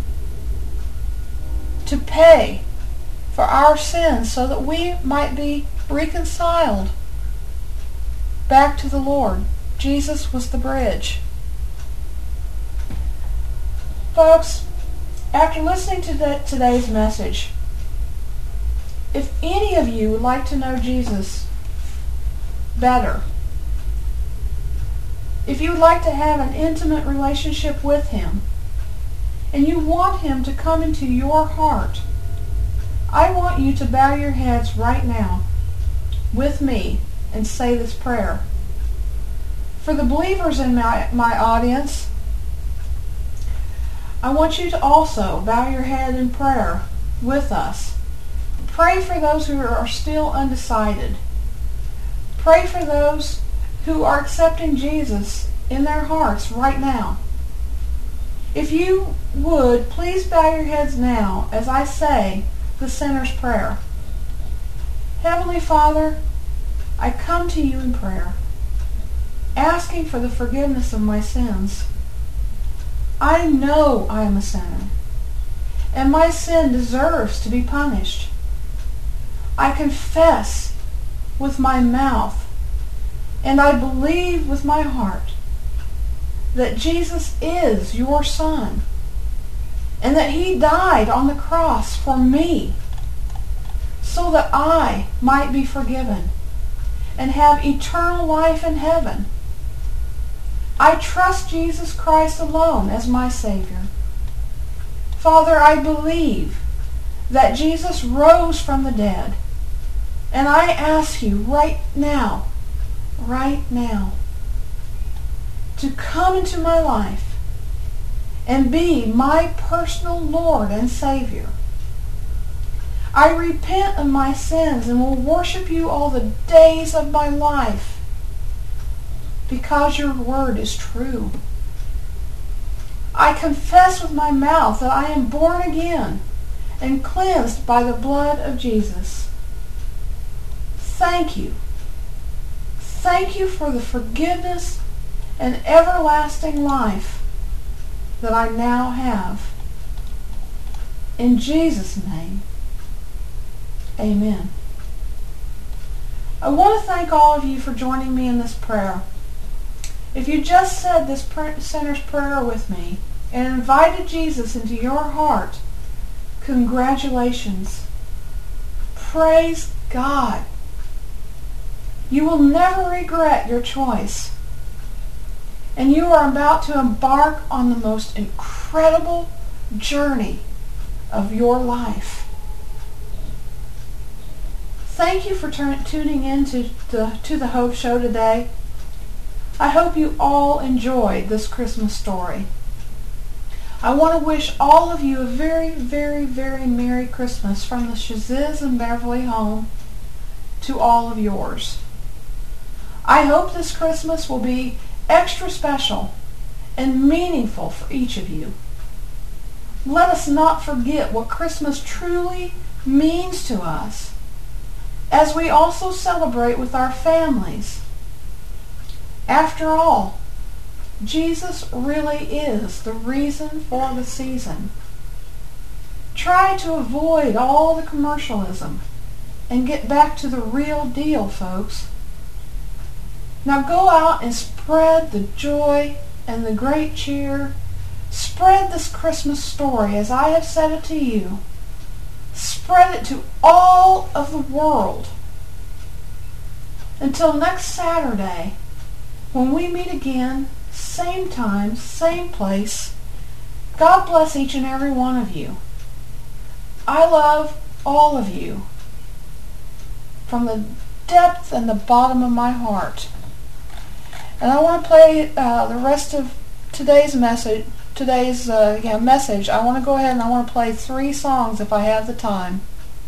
to pay for our sins so that we might be reconciled back to the Lord. Jesus was the bridge. Folks, after listening to today's message, if any of you would like to know Jesus better, if you would like to have an intimate relationship with him, and you want him to come into your heart, I want you to bow your heads right now with me and say this prayer. For the believers in my audience, I want you to also bow your head in prayer with us. Pray for those who are still undecided. Pray for those who are accepting Jesus in their hearts right now. If you would, please bow your heads now as I say the sinner's prayer. Heavenly Father, I come to you in prayer, asking for the forgiveness of my sins. I know I am a sinner, and my sin deserves to be punished. I confess with my mouth, and I believe with my heart that Jesus is your Son, and that he died on the cross for me, so that I might be forgiven and have eternal life in heaven. I trust Jesus Christ alone as my Savior. Father, I believe that Jesus rose from the dead, and I ask you right now, to come into my life and be my personal Lord and Savior. I repent of my sins and will worship you all the days of my life, because your word is true. I confess with my mouth that I am born again and cleansed by the blood of Jesus. Thank you. Thank you for the forgiveness and everlasting life that I now have. In Jesus' name, amen. I want to thank all of you for joining me in this prayer. If you just said this sinner's prayer with me and invited Jesus into your heart, congratulations. Praise God. You will never regret your choice. And you are about to embark on the most incredible journey of your life. Thank you for tuning in to the Hope Show today. I hope you all enjoyed this Christmas story. I want to wish all of you a very, very, very Merry Christmas from the Shaziz and Beverly home to all of yours. I hope this Christmas will be extra special and meaningful for each of you. Let us not forget what Christmas truly means to us as we also celebrate with our families. After all, Jesus really is the reason for the season. Try to avoid all the commercialism and get back to the real deal, folks. Now go out and spread the joy and the great cheer. Spread this Christmas story as I have said it to you. Spread it to all of the world. Until next Saturday, when we meet again, same time, same place, God bless each and every one of you. I love all of you from the depth and the bottom of my heart. And I want to play the rest of today's message. I want to go ahead and I want to play 3 songs if I have the time.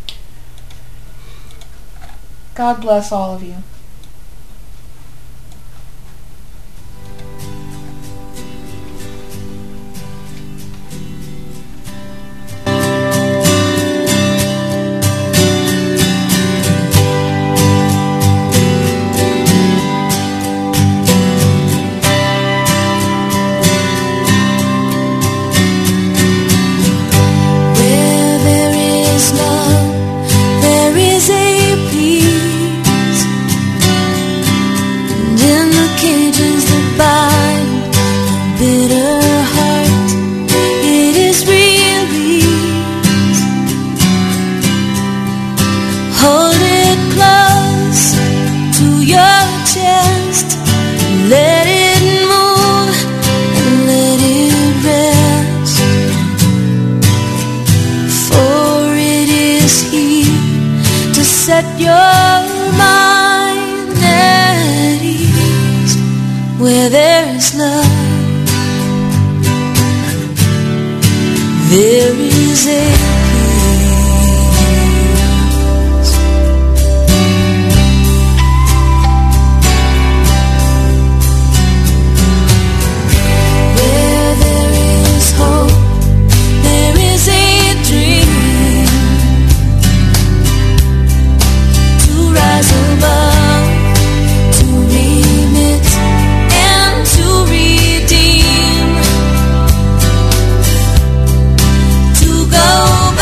God bless all of you. Where there is love, there is a peace. Where there is hope, there is a dream to rise above. Go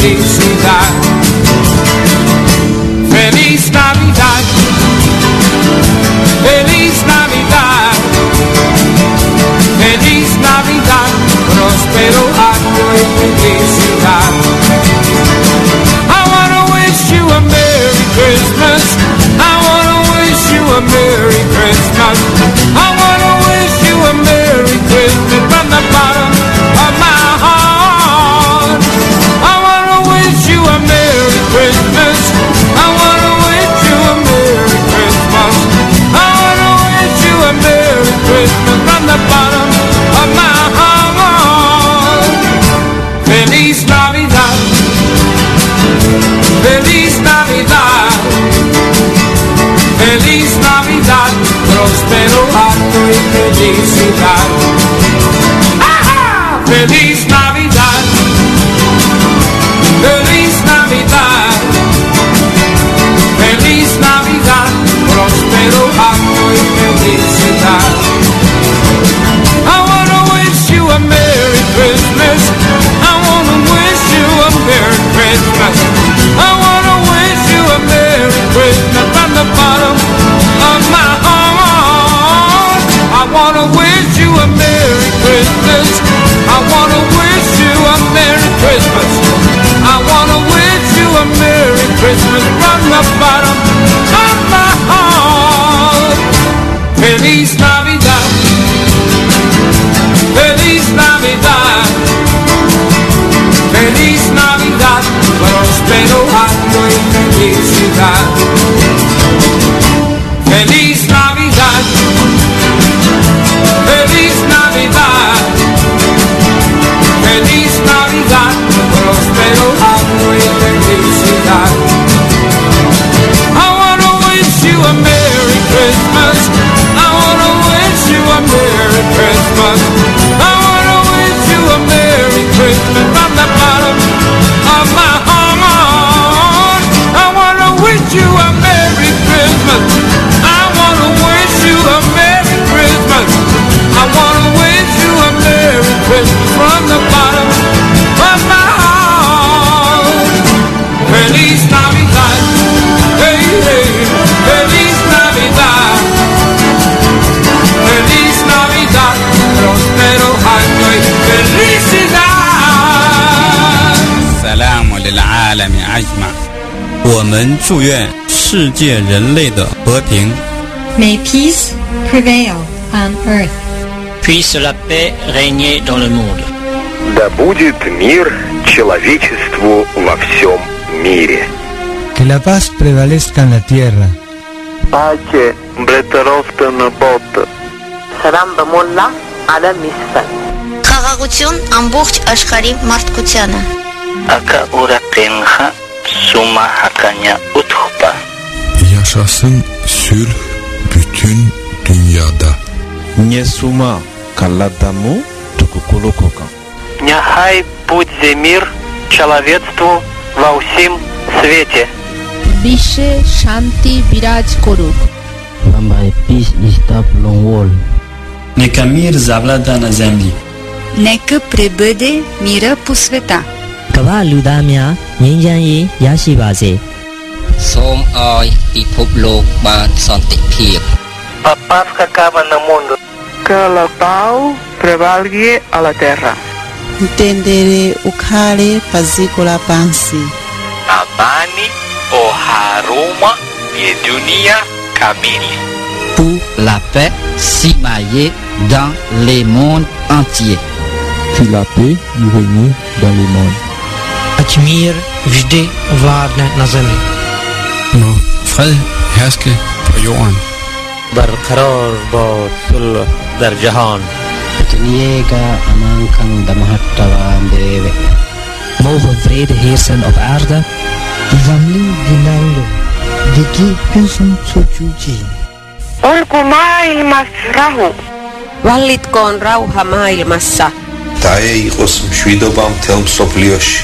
felicidad. Feliz Navidad, feliz Navidad, feliz Navidad, próspero año y felicidad. I wanna wish you a Merry Christmas. I wanna wish you a Merry Christmas. I wanna wish you a Merry Christmas from the bottom of my heart. I wanna wish you a Merry Christmas. I wanna wish you a Merry Christmas. I wanna wish you a Merry Christmas from the bottom of my heart. Feliz Navidad, feliz Navidad, feliz Navidad, próspero año y felicidad. ¡Ah! Feliz Navidad, feliz Navidad, feliz Navidad, próspero año y felicidad. I wanna wish you a Merry Christmas. I wanna wish you a Merry Christmas. I wanna wish you a Merry Christmas from the bottom of my heart. I wanna wish you a Merry Christmas. I wanna wish you a Merry Christmas. I wanna wish you a Merry Christmas from the bottom of my heart. Feliz Navidad, feliz Navidad, feliz Navidad, próspero año y felicidad. Feliz Navidad, feliz Navidad, feliz Navidad, próspero año y felicidad. I wanna wish you a Merry Christmas. I wanna wish you a Merry Christmas. I wanna wish you a Merry Christmas from the bottom of my heart. I wanna wish you a Merry Christmas. I wanna wish you a Merry Christmas. I wanna wish you a Merry Christmas from the bottom of my heart. Feliz Navidad, hey, hey, feliz Navidad, feliz Navidad, próspero año y felicidad. سلام للعالم أجمع.我们祝愿世界人类的和平。 May peace prevail on earth. Puisse la paix régner dans le monde. Да будет мир человечеству во всем мире. Que la paz prevalezca en la tierra. Pace բլետերովտը նպոտ. Սրան բմոլլա ալեմ իսfel. Խաղաղություն ամբողջ աշխարհի մարդկությանը. Aka ուրaqinha suma hakanya uthpa. Yaşasın sülh bütün dünyada. Nesuma kaladamu tukukulukoka. Нехай будет мир человечеству во всем свете. বিশ্বে শান্তি বিরাজ করুক. Ambaye peace istaplo wall. Neka mir zavlada na zemlji. Нека пребъде мира по света. ကမ္ဘာလူသားများငြိမ်းချမ်းရေးရရှိပါစေសូមឲ្យពិភពលោកបានសន្តិភាព Paz que acaba no mundo. Que la pau prevalgue a la terra. Mtendere ukhale paziko la pansi. Amani o haruma ye dunia kamili. Pour la paix s'imailler dans les mondes entiers. Que la paix y règne dans les mondes. Ať mír vždy vládne na zemi. Må fred herske på jorden. برقرار باد صلح در جهان. Duniya ga aman kan de mahattawan dewe. Mogen vrede heersen op aarde. Zamli dinaulo. Deki pensun sochuji. Olko maailmas rahu. Vallitkoon rauha maailmassa. Tae ihos mshvidobam tel sopliosh.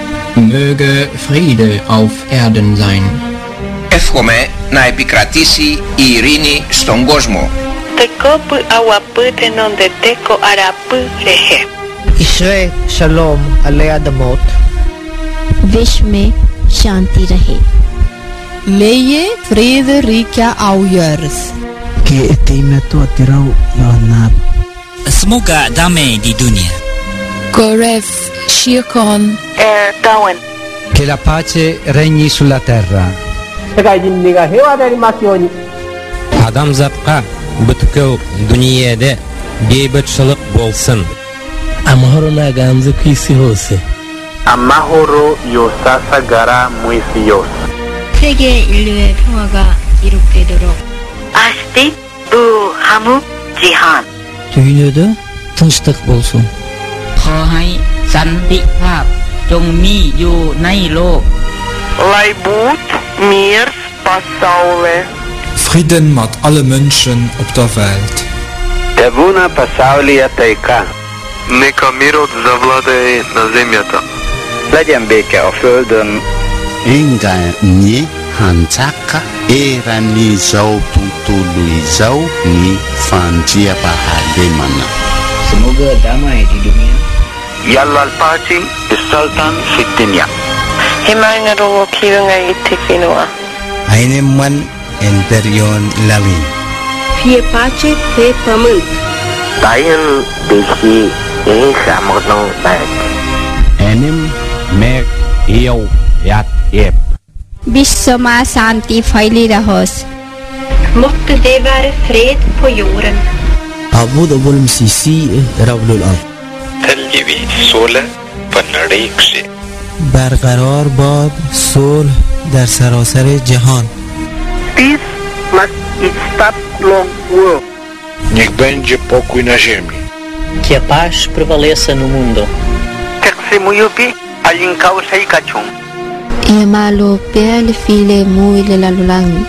Möge Friede auf Erden sein. Εύχομαι να επικρατήσει η ειρήνη στον κόσμο. Tekopu awapute non de teko arapu rehe. Israel shalom alei adamot. विश्व में शांति रहे। Leje vrede rika au jörs. Che etimeto atirau yohanab. Semoga damai di dunia. Gorev Shirkon Darwin. Che la pace regni sulla terra. Адамзатқа бүткіл дүниеде бейбітшілік болсын. Amahoro naganze kw'isi hose. Amahoro yosasagara mw'isi yose. 세계 인류의 평화가 이룩되도록. Asti bu hamu jihan. Dünyada tinchlik bo'lsin. ขอให้สันติภาพจงมีอยู่ในโลก Leibut mir pasaule. Frieden met alle mensen op de wereld. Евуна пасаулия тайка. Нека мирот завладее на земята. Legyen béke a földön. Inga ni hanchaka erani zau tutului zau ni fanjia pahalemana. Semoga damai di dunia. Yallal paci sultan fid dunya. Himangaro kirungai tifinua. Aineman enterion lavin. Fie pace pe pământ. Tail deși ei samodnong bag. Enim meg eu yat ep. विश्वमा शान्ति फैलिरहोस्। Måtte det være fred på jorden. Abud abul msisi rablul ard. تلجوي صلح فنريكشي. برقرار باد صلح در سراسر جهان. Peace must establish world. Niech będzie pokój na ziemi. Que a paz prevaleça no mundo. Teksimuyupi alinkawsay kachung. Emalo pel file muile la lulangi.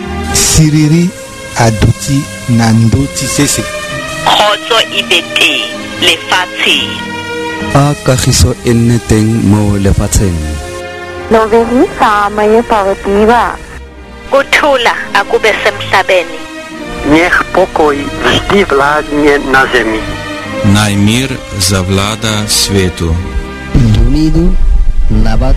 Siriri aduti nanduti sesi. Khozo ibeti lefati. Akahiso enneteng mo lefatsen. Noveni samaya pavativa. Uthula akube semhlabeni. Niech pokój vždy vládne na zemi. Naj mir zavlada svetu. Dunidu nabat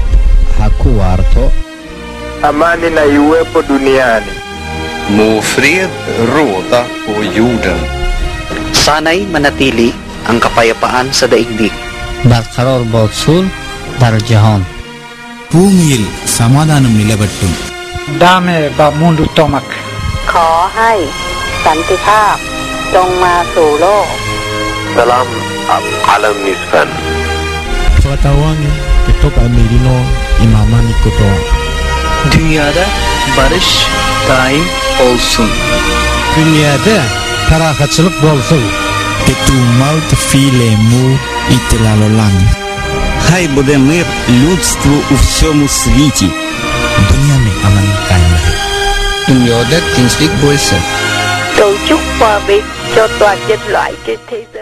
hakuwarto. Amani na iwepo duniani. Må fred råda på jorden. Sana'y manatili ang kapayapaan sa daigdig. Barqaror bolsun dar jahan. Bhumiyil samadhanam nilabattum. Dame ba mundu tomak. ขอให้สันติภาพจงมาสู่โลก Salam alam nisfan. Pengetahuan ketok Amerino imamani koto. Dünyada barış daim olsun. Dünyada ferahatçılık bolsun. Ketu maut file mu itlalolang. Хай буде мир людству у всьому світі. Dunia में aman कायम रहे. Dünyada tinchlik bo'lsin. Cầu chúc hòa bình cho toàn nhân loại trên thế giới.